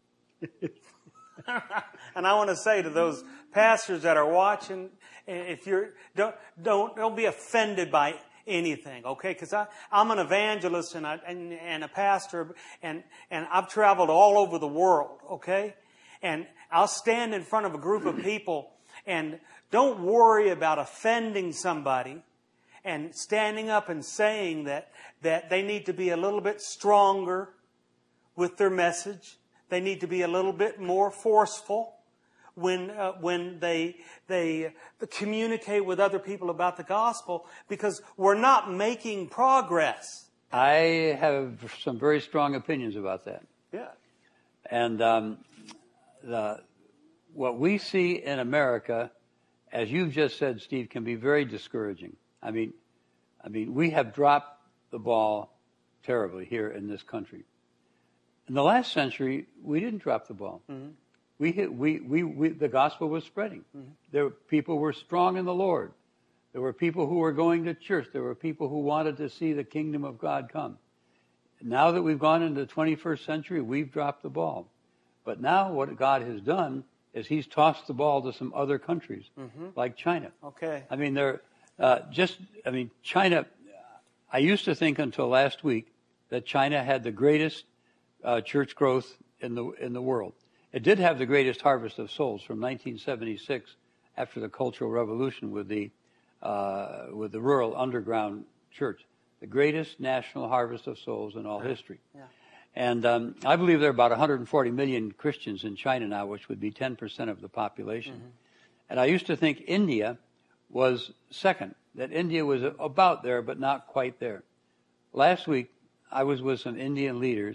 [SPEAKER 4] And I want to say to those pastors that are watching, if you're don't don't don't be offended by anything, okay? Because I I'm an evangelist and I and, and a pastor, and and I've traveled all over the world, okay? And I'll stand in front of a group of people, and don't worry about offending somebody and standing up and saying that that they need to be a little bit stronger with their message. They need to be a little bit more forceful when uh, when they they communicate with other people about the gospel, because we're not making progress.
[SPEAKER 5] I have some very strong opinions about that.
[SPEAKER 4] Yeah.
[SPEAKER 5] And um, the, what we see in America, as you've just said, Steve, can be very discouraging. I mean, I mean, we have dropped the ball terribly here in this country. In the last century, we didn't drop the ball. Mm-hmm. We hit, we, we, we, the gospel was spreading. Mm-hmm. There were, people were strong in the Lord. There were people who were going to church. There were people who wanted to see the kingdom of God come. Now that we've gone into the twenty-first century, we've dropped the ball. But now what God has done is he's tossed the ball to some other countries, mm-hmm. like China.
[SPEAKER 4] Okay.
[SPEAKER 5] I mean, they're uh, just, I mean, China, I used to think until last week that China had the greatest uh, church growth in the in the world. It did have the greatest harvest of souls from nineteen seventy-six after the Cultural Revolution with the uh, with the rural underground church. The greatest national harvest of souls in all history.
[SPEAKER 4] Yeah.
[SPEAKER 5] And um, I believe there are about one hundred forty million Christians in China now, which would be ten percent of the population. Mm-hmm. And I used to think India was second, that India was about there, but not quite there. Last week, I was with some Indian leaders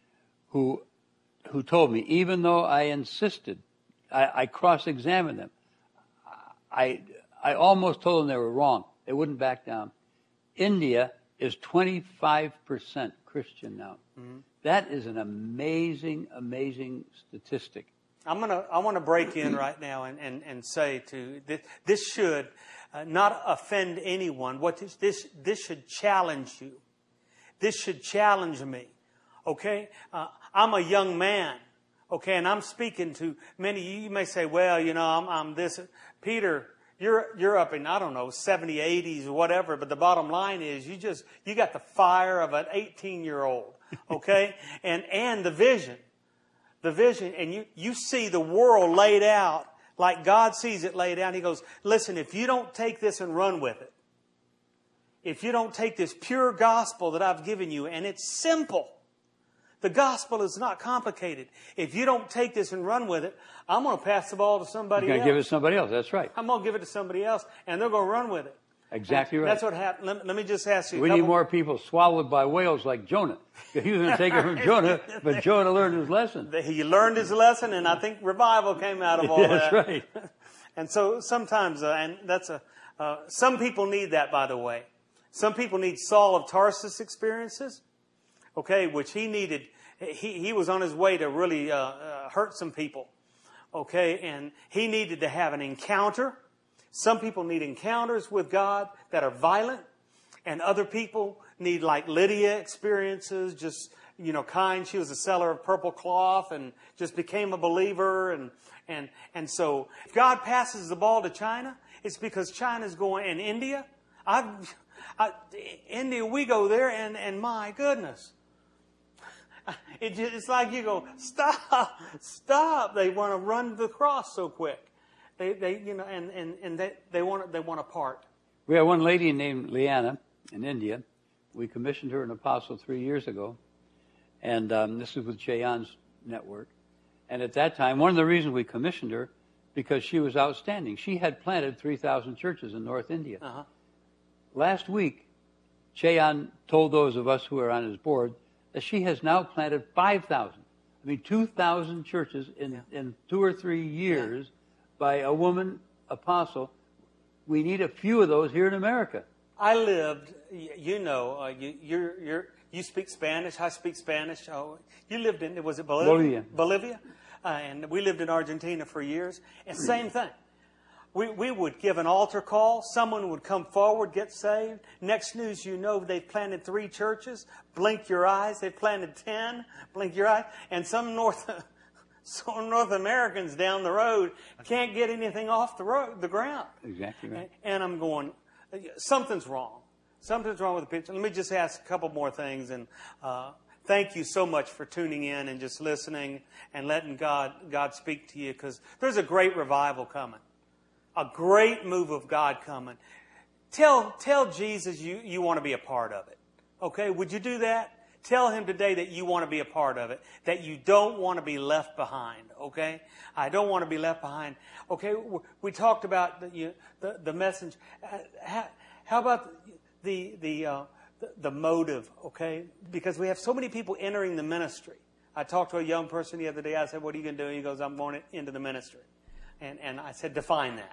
[SPEAKER 5] who who told me, even though I insisted, I, I cross-examined them, I, I almost told them they were wrong. They wouldn't back down. India is twenty-five percent Christian now. Mm-hmm. That is an amazing, amazing statistic.
[SPEAKER 4] I'm gonna, I want to break in right now and, and, and say to this, this should uh, not offend anyone. What this, this this should challenge you. This should challenge me. Okay, uh, I'm a young man. Okay, and I'm speaking to many. You may say, well, you know, I'm, I'm this. Peter, you're you're up in, I don't know, seventy, eighties or whatever. But the bottom line is, you just you got the fire of an eighteen year old. Okay, and and the vision, the vision, and you you see the world laid out like God sees it laid out. He goes, listen, if you don't take this and run with it, if you don't take this pure gospel that I've given you, and it's simple. The gospel is not complicated. If you don't take this and run with it, I'm going to pass the ball to somebody
[SPEAKER 5] You're
[SPEAKER 4] else.
[SPEAKER 5] going to give it to somebody else. That's right.
[SPEAKER 4] I'm going to give it to somebody else, and they're going to run with it.
[SPEAKER 5] Exactly
[SPEAKER 4] and
[SPEAKER 5] right.
[SPEAKER 4] That's what happened. Let, let me just ask you.
[SPEAKER 5] We
[SPEAKER 4] a couple...
[SPEAKER 5] need more people swallowed by whales like Jonah. He was going to take it from Jonah, but Jonah learned his lesson.
[SPEAKER 4] He learned his lesson, and I think revival came out of all
[SPEAKER 5] yeah,
[SPEAKER 4] that.
[SPEAKER 5] That's right.
[SPEAKER 4] And so sometimes, uh, and that's a, uh, some people need that, by the way. Some people need Saul of Tarsus experiences, okay, which he needed. He, he was on his way to really uh, uh, hurt some people, okay, and he needed to have an encounter. Some people need encounters with God that are violent, and other people need, like Lydia, experiences, just, you know, kind. She was a seller of purple cloth and just became a believer, and and and so if God passes the ball to China, it's because China's going, and India, I've, I, India, we go there, and and my goodness. It just, it's like you go, stop, stop. They want to run the cross so quick. They, they, you know, and, and, and they, they want, they want a part.
[SPEAKER 5] We had one lady named Liana in India. We commissioned her an apostle three years ago. And, um, this was with Cheyenne's network. And at that time, one of the reasons we commissioned her, because she was outstanding. She had planted three thousand churches in North India. Uh-huh. Last week, Cheyenne told those of us who are on his board that she has now planted five thousand. I mean, two thousand churches in,
[SPEAKER 4] Yeah.
[SPEAKER 5] in two or three years by a woman apostle. We need a few of those here in America.
[SPEAKER 4] I lived, y- you know, uh, you, you're, you're, you speak Spanish. I speak Spanish. Oh, you lived in, was it Bolivia?
[SPEAKER 5] Bolivia.
[SPEAKER 4] Bolivia. Uh, and we lived in Argentina for years. And same thing. We, we would give an altar call. Someone would come forward, get saved. Next news you know, they've planted three churches. Blink your eyes. They've planted ten. Blink your eyes. And some North, some North Americans down the road can't get anything off the road, the ground.
[SPEAKER 5] Exactly right.
[SPEAKER 4] And I'm going, something's wrong. Something's wrong with the picture. Let me just ask a couple more things. And uh, thank you so much for tuning in and just listening and letting God God speak to you, because there's a great revival coming. A great move of God coming. Tell tell Jesus you, you want to be a part of it. Okay? Would you do that? Tell him today that you want to be a part of it, that you don't want to be left behind. Okay? I don't want to be left behind. Okay? We talked about the you, the, the message. How, how about the the, uh, the the motive? Okay? Because we have so many people entering the ministry. I talked to a young person the other day. I said, "What are you going to do?" He goes, "I'm going into the ministry." And and I said, "Define that."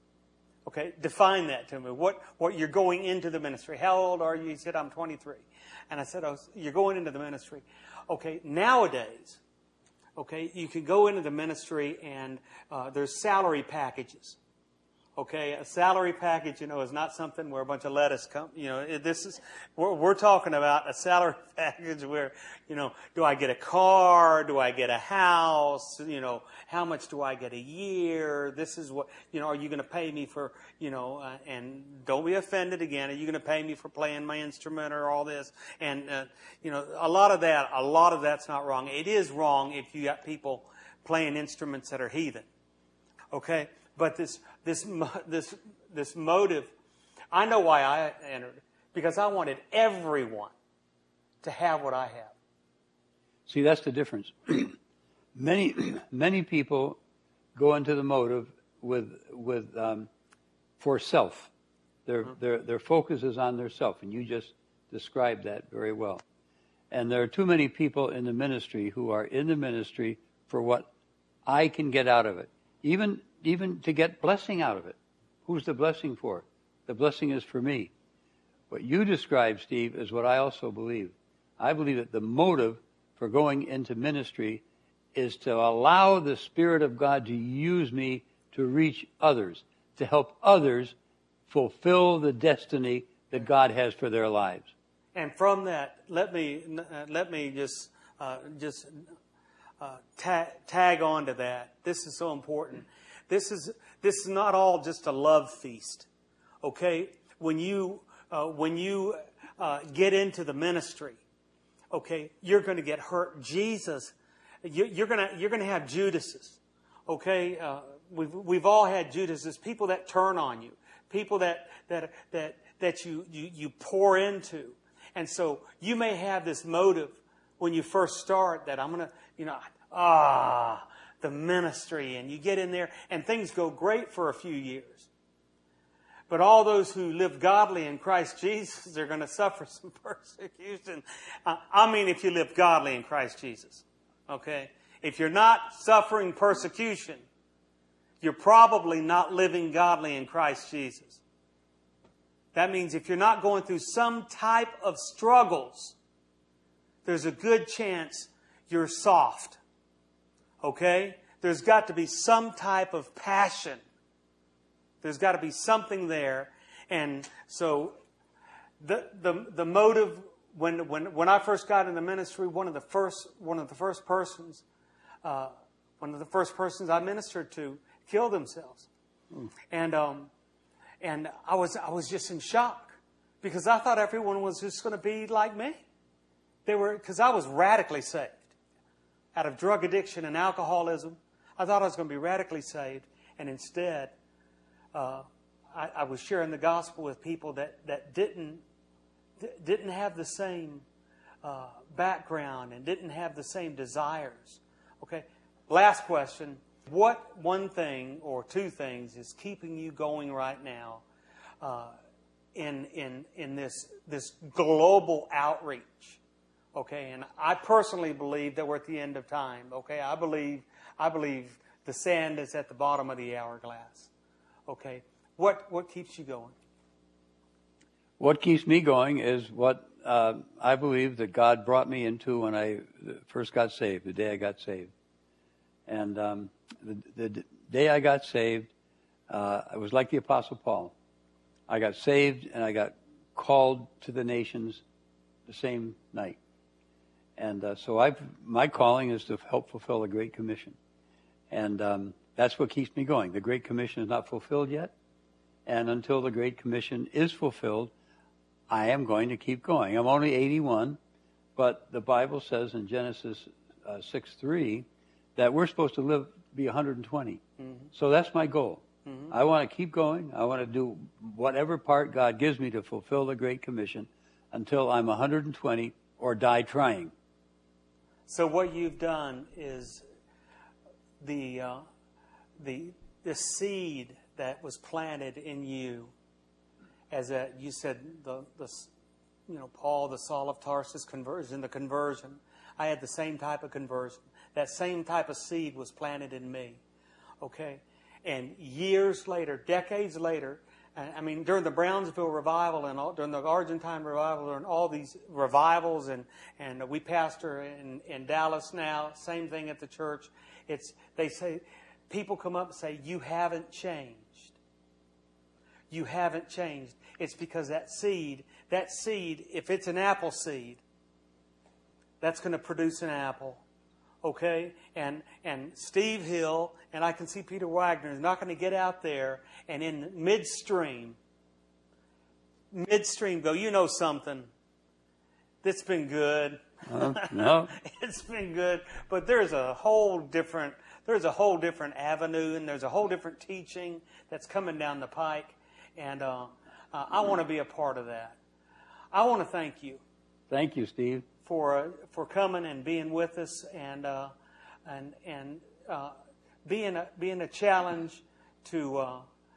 [SPEAKER 4] Okay, define that to me. What what you're going into the ministry? How old are you? He said, "I'm twenty-three." And I said, "Oh, you're going into the ministry." Okay, nowadays, okay, you can go into the ministry and uh, there's salary packages. Okay, a salary package, you know, is not something where a bunch of lettuce come. You know, it, this is we're, we're talking about a salary package where, you know, do I get a car? Do I get a house? You know, how much do I get a year? This is what, you know, are you going to pay me for, you know, uh, and don't be offended again. Are you going to pay me for playing my instrument or all this? And uh, you know, a lot of that, a lot of that's not wrong. It is wrong if you got people playing instruments that are heathen. Okay. But this this this this motive, I know why I entered, because I wanted everyone to have what I have.
[SPEAKER 5] See, that's the difference. many many people go into the motive with with um, for self. Their
[SPEAKER 4] Mm-hmm.
[SPEAKER 5] their their focus is on their self, and you just described that very well. And there are too many people in the ministry who are in the ministry for what I can get out of it, even. Even to get blessing out of it. Who's the blessing for? The blessing is for me. What you described, Steve, is what I also believe. I believe that the motive for going into ministry is to allow the Spirit of God to use me to reach others, to help others fulfill the destiny that God has for their lives.
[SPEAKER 4] And from that, let me uh, let me just uh, just uh, ta- tag on to that. This is so important. This is this is not all just a love feast, okay? When you uh, when you uh, get into the ministry, okay, you're going to get hurt. Jesus, you, you're going to you're going to have Judases, okay? Uh, we've we've all had Judases, people that turn on you, people that that that that you you you pour into, and so you may have this motive when you first start that I'm going to, you know, ah. the ministry, and you get in there and things go great for a few years. But all those who live godly in Christ Jesus are going to suffer some persecution. Uh, I mean, if you live godly in Christ Jesus, okay? If you're not suffering persecution, you're probably not living godly in Christ Jesus. That means if you're not going through some type of struggles, there's a good chance you're soft. Okay? There's got to be some type of passion. There's got to be something there. And so the the the motive when when when I first got in the ministry, one of the first one of the first persons uh, one of the first persons I ministered to killed themselves. Mm. And um and I was I was just in shock, because I thought everyone was just going to be like me. They were, because I was radically saved. Out of drug addiction and alcoholism, I thought I was going to be radically saved, and instead, uh, I, I was sharing the gospel with people that that didn't didn't have the same uh, background and didn't have the same desires. Okay. Last question: what one thing or two things is keeping you going right now uh, in in in this this global outreach? Okay, and I personally believe that we're at the end of time. Okay, I believe I believe the sand is at the bottom of the hourglass. Okay, what what keeps you going?
[SPEAKER 5] What keeps me going is what uh, I believe that God brought me into when I first got saved, the day I got saved. And um, the, the day I got saved, uh, I was like the Apostle Paul. I got saved and I got called to the nations the same night. And uh, so I've, my calling is to help fulfill the Great Commission. And um, that's what keeps me going. The Great Commission is not fulfilled yet. And until the Great Commission is fulfilled, I am going to keep going. I'm only eighty-one, but the Bible says in Genesis uh, six three that we're supposed to live be one hundred twenty. Mm-hmm. So that's my goal. Mm-hmm. I want to keep going. I want to do whatever part God gives me to fulfill the Great Commission until I'm one hundred twenty or die trying.
[SPEAKER 4] So what you've done is the uh, the the seed that was planted in you, as a, you said, the the you know Paul, the Saul of Tarsus conversion, the conversion. I had the same type of conversion. That same type of seed was planted in me. Okay, and years later, decades later. I mean, during the Brownsville revival and all, during the Argentine revival, during all these revivals, and, and we pastor in, in Dallas now, same thing at the church. It's they say, people come up and say, you haven't changed. You haven't changed. It's because that seed, that seed, if it's an apple seed, that's going to produce an apple. Okay, and and Steve Hill, and I can see Peter Wagner is not going to get out there and in midstream, midstream go, you know something, that's been good.
[SPEAKER 5] Uh, no,
[SPEAKER 4] it's been good, but there's a whole different, there's a whole different avenue, and there's a whole different teaching that's coming down the pike, and uh, uh, I want to be a part of that. I want to thank you.
[SPEAKER 5] Thank you, Steve.
[SPEAKER 4] For uh, for coming and being with us, and uh, and and uh, being a being a challenge to uh,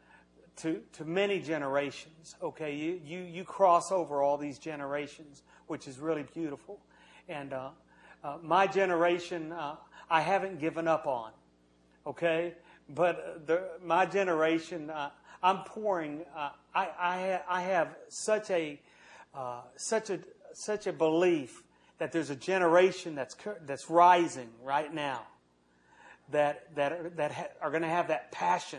[SPEAKER 4] to to many generations. Okay, you you you cross over all these generations, which is really beautiful. And uh, uh, my generation, uh, I haven't given up on. Okay, but the, my generation, uh, I'm pouring. Uh, I I I have such a uh, such a such a belief that there's a generation that's that's rising right now, that that that ha- are going to have that passion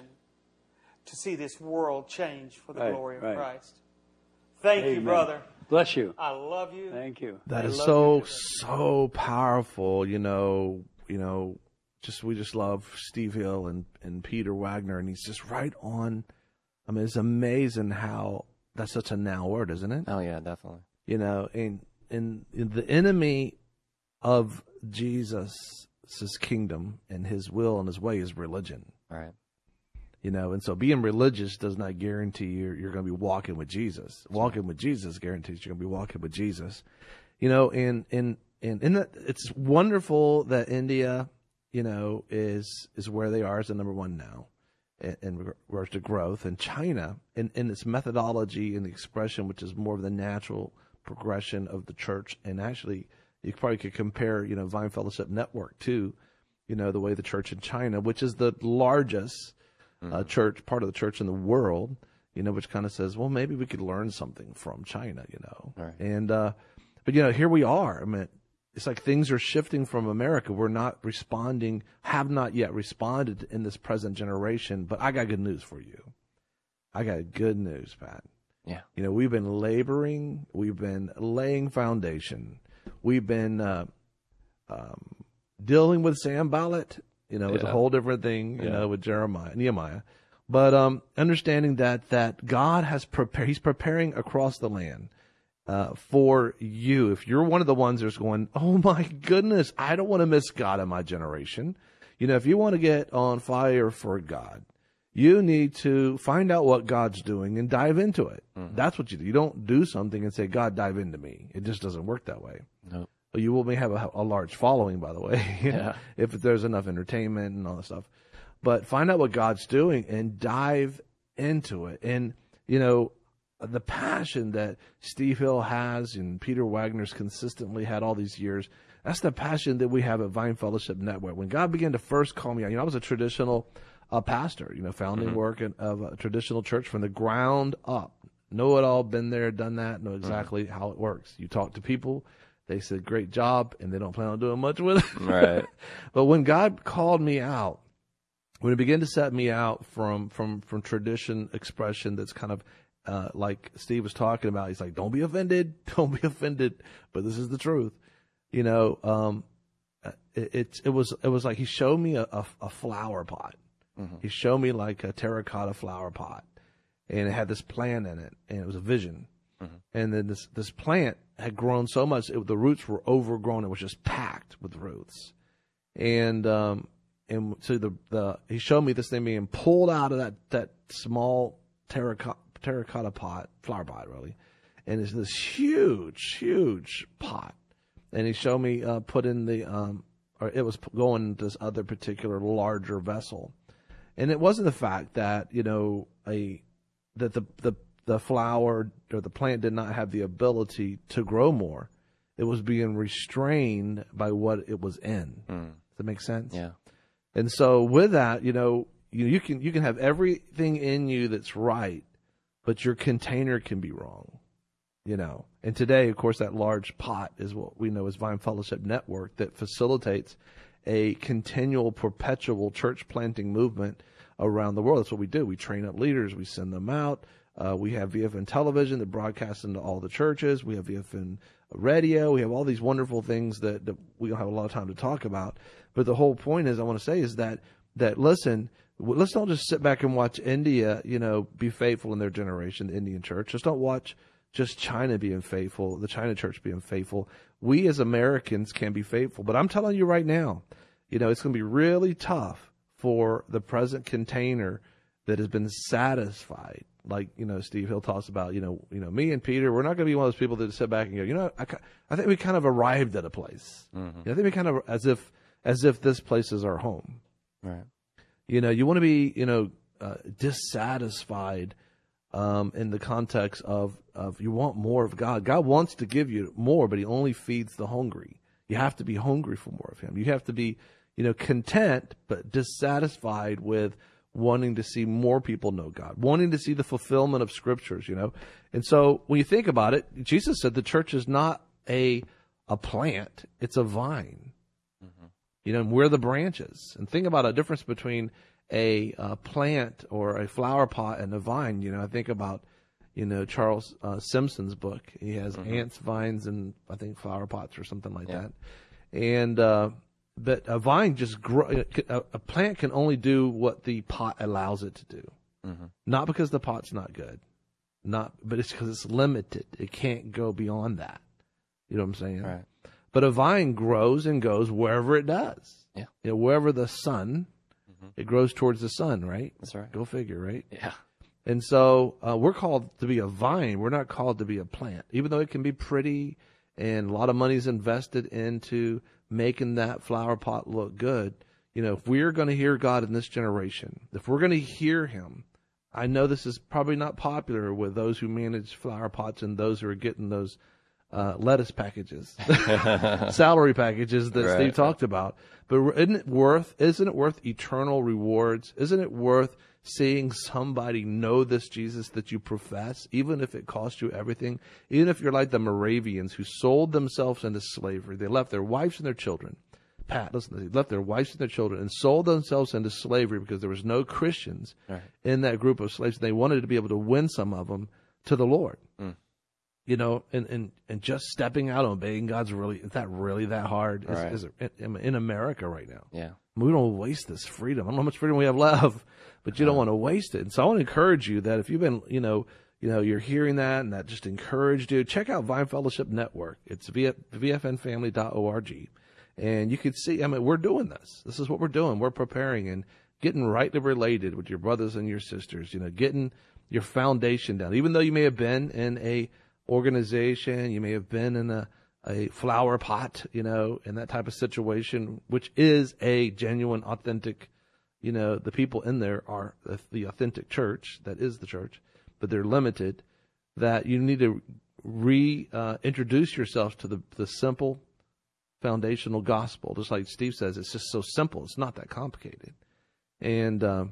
[SPEAKER 4] to see this world change for the
[SPEAKER 5] right,
[SPEAKER 4] glory of
[SPEAKER 5] right.
[SPEAKER 4] Christ. Thank
[SPEAKER 5] Amen.
[SPEAKER 4] you, brother.
[SPEAKER 5] Bless you.
[SPEAKER 4] I love you.
[SPEAKER 5] Thank you.
[SPEAKER 1] That
[SPEAKER 4] I
[SPEAKER 1] is
[SPEAKER 4] love
[SPEAKER 1] so
[SPEAKER 4] you.
[SPEAKER 1] so powerful. You know, you know, just we just love Steve Hill and and Peter Wagner, and he's just right on. I mean, it's amazing how that's such a now word, isn't it?
[SPEAKER 2] Oh yeah, definitely.
[SPEAKER 1] You know, and. And the enemy of Jesus' kingdom and his will and his way is religion.
[SPEAKER 2] All right.
[SPEAKER 1] You know, and so being religious does not guarantee you're, you're going to be walking with Jesus. Walking with Jesus guarantees you're going to be walking with Jesus. You know, and and and, and that, it's wonderful that India, you know, is is where they are as the number one now in, in regards to growth. And China, in, in its methodology and the expression, which is more of the natural progression of the church, and actually you probably could compare, you know, Vine Fellowship Network to, you know, the way the church in China, which is the largest mm-hmm. uh, church, part of the church in the world, you know, which kind of says, well, maybe we could learn something from China, you know.
[SPEAKER 2] Right.
[SPEAKER 1] And, uh, but, you know, here we are. I mean, it's like things are shifting from America. We're not responding, have not yet responded in this present generation, but I got good news for you. I got good news, Pat.
[SPEAKER 2] Yeah.
[SPEAKER 1] You know, we've been laboring, we've been laying foundation, we've been uh, um, dealing with Sanballat. You know, it's
[SPEAKER 2] yeah.
[SPEAKER 1] a whole different thing, you
[SPEAKER 2] yeah.
[SPEAKER 1] know, with Jeremiah, Nehemiah. But um, understanding that that God has prepared, He's preparing across the land uh, for you. If you're one of the ones that's going, oh my goodness, I don't want to miss God in my generation. You know, if you want to get on fire for God, you need to find out what God's doing and dive into it. Mm-hmm. That's what you do. You don't do something and say, God, dive into me. It just doesn't work that way.
[SPEAKER 2] Nope.
[SPEAKER 1] You will may have a, a large following, by the way,
[SPEAKER 2] yeah.
[SPEAKER 1] if there's enough entertainment and all that stuff. But find out what God's doing and dive into it. And, you know, the passion that Steve Hill has and Peter Wagner's consistently had all these years, that's the passion that we have at Vine Fellowship Network. When God began to first call me out, you know, I was a traditional uh, pastor, you know, founding mm-hmm. work in, of a traditional church from the ground up. Know it all, been there, done that, know exactly mm-hmm. how it works. You talk to people, they said, great job, and they don't plan on doing much with it.
[SPEAKER 2] Right.
[SPEAKER 1] But when God called me out, when He began to set me out from from from tradition expression that's kind of uh, like Steve was talking about, he's like, don't be offended, don't be offended, but this is the truth. You know, um, it, it it was it was like He showed me a, a, a flower pot. Mm-hmm. He showed me like a terracotta flower pot, and it had this plant in it, and it was a vision. Mm-hmm. And then this this plant had grown so much, it, the roots were overgrown. It was just packed with roots, and um, and so the the He showed me this thing being pulled out of that that small terracotta terracotta pot, flower pot really, and it's this huge huge pot. And He showed me uh, put in the, um, or it was going into this other particular larger vessel, and it wasn't the fact that you know a that the the the flower or the plant did not have the ability to grow more. It was being restrained by what it was in. Mm. Does that make sense?
[SPEAKER 2] Yeah.
[SPEAKER 1] And so with that, you know, you, you can you can have everything in you that's right, but your container can be wrong. You know, and today, of course, that large pot is what we know as Vine Fellowship Network that facilitates a continual, perpetual church planting movement around the world. That's what we do. We train up leaders. We send them out. Uh, we have V F N television that broadcasts into all the churches. We have V F N radio. We have all these wonderful things that, that we don't have a lot of time to talk about. But the whole point is, I want to say is that, that listen, let's not just sit back and watch India, you know, be faithful in their generation, the Indian church. Let's not watch just China being faithful, the China church being faithful. We as Americans can be faithful. But I'm telling you right now, you know, it's going to be really tough for the present container that has been satisfied. Like, you know, Steve Hill talks about, you know, you know, me and Peter, we're not going to be one of those people that sit back and go, you know, I, I think we kind of arrived at a place. Mm-hmm. You know, I think we kind of, as if, as if this place is our home.
[SPEAKER 2] Right.
[SPEAKER 1] You know, you want to be, you know, uh, dissatisfied Um, in the context of, of you want more of God. God wants to give you more, but He only feeds the hungry. You have to be hungry for more of Him. You have to be, you know, content, but dissatisfied with wanting to see more people know God, wanting to see the fulfillment of Scriptures, you know. And so when you think about it, Jesus said the church is not a a plant, it's a vine. Mm-hmm. You know, and we're the branches. And think about a difference between a uh, plant or a flower pot and a vine. You know, I think about, you know, Charles uh, Simpson's book. He has mm-hmm. ants, vines, and I think flower pots or something like yeah. that. And uh, but a vine just grow. A, a plant can only do what the pot allows it to do. Mm-hmm. Not because the pot's not good, not, but it's because it's limited. It can't go beyond that. You know what I'm saying?
[SPEAKER 2] Right.
[SPEAKER 1] But a vine grows and goes wherever it does.
[SPEAKER 2] Yeah.
[SPEAKER 1] You know, wherever the sun. It grows towards the sun, right?
[SPEAKER 2] That's right.
[SPEAKER 1] Go figure, right?
[SPEAKER 2] Yeah.
[SPEAKER 1] And so uh, we're called to be a vine. We're not called to be a plant, even though it can be pretty and a lot of money's invested into making that flower pot look good. You know, if we're going to hear God in this generation, if we're going to hear Him, I know this is probably not popular with those who manage flower pots and those who are getting those uh, lettuce packages, salary packages that right. Steve talked about. But isn't it worth, isn't it worth eternal rewards? Isn't it worth seeing somebody know this Jesus that you profess, even if it costs you everything? Even if you're like the Moravians who sold themselves into slavery. They left their wives and their children. Pat, listen, they left their wives and their children and sold themselves into slavery because there was no Christians right. in that group of slaves. They wanted to be able to win some of them to the Lord. Mm. You know, and, and, and just stepping out and obeying God's really, is that really that hard? Is,
[SPEAKER 2] right.
[SPEAKER 1] is it in, in America right now?
[SPEAKER 2] Yeah.
[SPEAKER 1] We don't waste this freedom. I don't know how much freedom we have left, but you don't want to waste it. And so I want to encourage you that if you've been, you know, you know, you're hearing that and that just encouraged you, check out Vine Fellowship Network. It's v f n family dot org. And you can see, I mean, we're doing this. This is what we're doing. We're preparing and getting rightly related with your brothers and your sisters, you know, getting your foundation down. Even though you may have been in a organization, you may have been in a, a flower pot, you know, in that type of situation, which is a genuine, authentic, you know, the people in there are the, the authentic church, that is the church, but they're limited. that you need to reintroduce uh, yourself to the, the simple foundational gospel. Just like Steve says, it's just so simple. It's not that complicated. And um,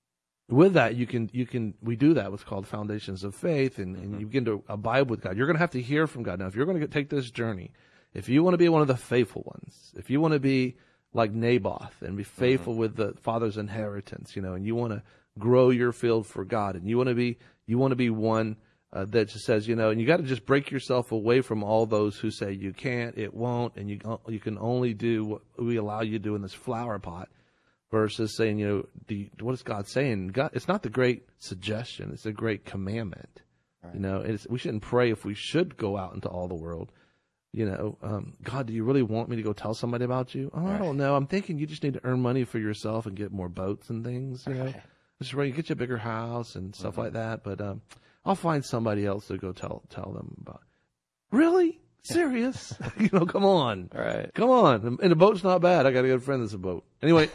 [SPEAKER 1] with that, you can, you can, we do that, what's called foundations of faith, and, and you begin to abide with God. You're going to have to hear from God. Now, if you're going to take this journey, if you want to be one of the faithful ones, if you want to be like Naboth and be faithful mm-hmm. with the father's inheritance, you know, and you want to grow your field for God, and you want to be, you want to be one uh, that just says, you know, and you got to just break yourself away from all those who say you can't, it won't, and you you can only do what we allow you to do in this flower pot. Versus saying, you know, the, what is God saying? God, it's not the great suggestion; it's a great commandment. Right. You know, it's, we shouldn't pray if we should go out into all the world. You know, um, God, do you really want me to go tell somebody about you? Oh, right. I don't know. I'm thinking you just need to earn money for yourself and get more boats and things. You know, just right, get you a bigger house and stuff mm-hmm. like that. But um, I'll find somebody else to go tell tell them about. Really? Serious? You know, come on.
[SPEAKER 2] All right.
[SPEAKER 1] Come on. And the boat's not bad. I got a good friend that's a boat. Anyway,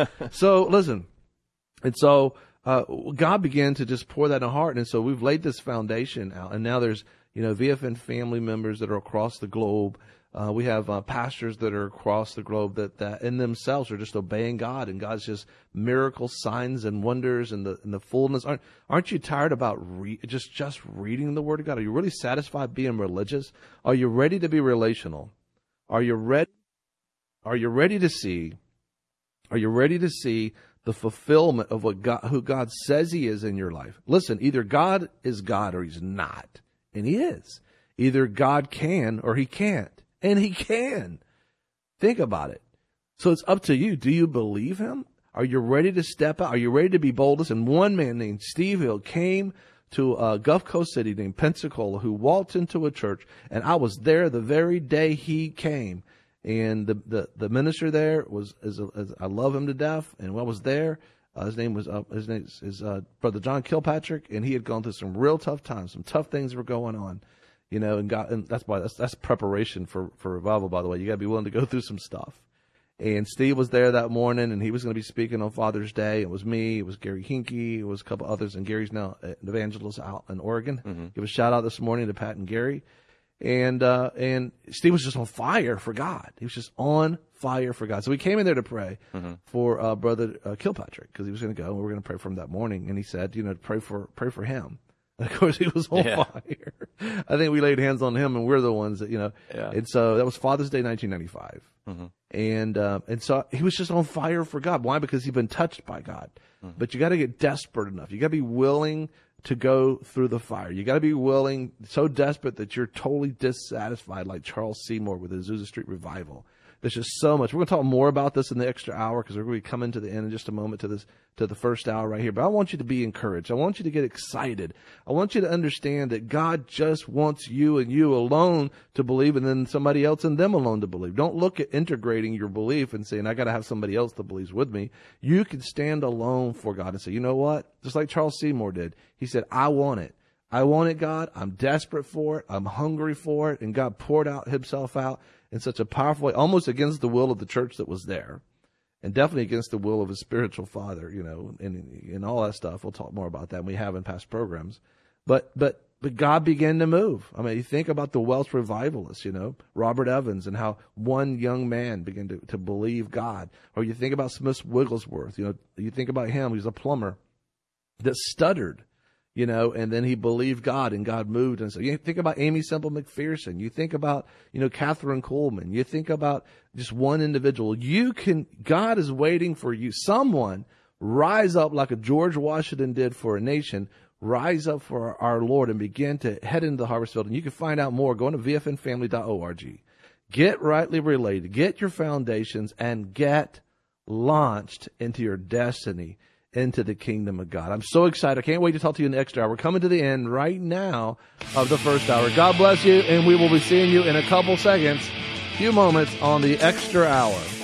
[SPEAKER 1] so listen. And so uh, God began to just pour that in our heart. And so we've laid this foundation out. And now there's, you know, V F N family members that are across the globe. Uh, we have uh, pastors that are across the globe that, that in themselves are just obeying God, and God's just miracles, signs, and wonders, and the and the fullness. Aren't aren't you tired about re- just just reading the Word of God? Are you really satisfied being religious? Are you ready to be relational? Are you ready? Are you ready to see? Are you ready to see the fulfillment of what God, who God says He is in your life? Listen, either God is God or He's not, and He is. Either God can or He can't. And He can. Think about it. So it's up to you. Do you believe Him? Are you ready to step out? Are you ready to be boldest? And one man named Steve Hill came to a Gulf Coast city named Pensacola, who walked into a church, and I was there the very day he came. And the the, the minister there was, is, a, is I love him to death. And when I was there, uh, his name was uh, his name is, is uh, Brother John Kilpatrick, and he had gone through some real tough times. Some tough things were going on. You know, and God, and that's why that's that's preparation for, for revival. By the way, you got to be willing to go through some stuff. And Steve was there that morning, and he was going to be speaking on Father's Day. It was me, it was Gary Hinkey, it was a couple others, and Gary's now an evangelist out in Oregon. Mm-hmm. Give a shout out this morning to Pat and Gary, and uh, and Steve was just on fire for God. He was just on fire for God. So we came in there to pray mm-hmm. for uh, Brother uh, Kilpatrick, because he was going to go, and we were going to pray for him that morning. And he said, you know, pray for pray for him. And of course, he was on yeah. fire. I think we laid hands on him, and we're the ones that, you know. Yeah. And so that was Father's Day, nineteen ninety-five. Mm-hmm. And uh, and so he was just on fire for God. Why? Because he'd been touched by God. Mm-hmm. But you got to get desperate enough. You got to be willing to go through the fire. You got to be willing, so desperate that you're totally dissatisfied, like Charles Seymour with the Azusa Street Revival. There's just so much. We're going to talk more about this in the extra hour, because we're going to be coming to the end in just a moment to this, to the first hour right here. But I want you to be encouraged. I want you to get excited. I want you to understand that God just wants you and you alone to believe, and then somebody else and them alone to believe. Don't look at integrating your belief and saying, I got to have somebody else that believes with me. You can stand alone for God and say, you know what? Just like Charles Seymour did. He said, I want it. I want it, God. I'm desperate for it. I'm hungry for it. And God poured out himself out in such a powerful way, almost against the will of the church that was there, and definitely against the will of his spiritual father, you know, and, and all that stuff. We'll talk more about that, and we have in past programs. But, but, but God began to move. I mean, you think about the Welsh revivalists, you know, Robert Evans, and how one young man began to, to believe God. Or you think about Smith Wigglesworth, you know, you think about him, he's a plumber that stuttered. You know, and then he believed God, and God moved. And so you think about Amy Semple McPherson. You think about, you know, Catherine Coleman. You think about just one individual. You can, God is waiting for you. Someone rise up like a George Washington did for a nation, rise up for our Lord and begin to head into the harvest field. And you can find out more going to V F N family dot org. Get rightly related, get your foundations, and get launched into your destiny, into the kingdom of God. I'm so excited. I can't wait to talk to you in the extra hour. We're coming to the end right now of the first hour. God bless you, and we will be seeing you in a couple seconds, few moments on the extra hour.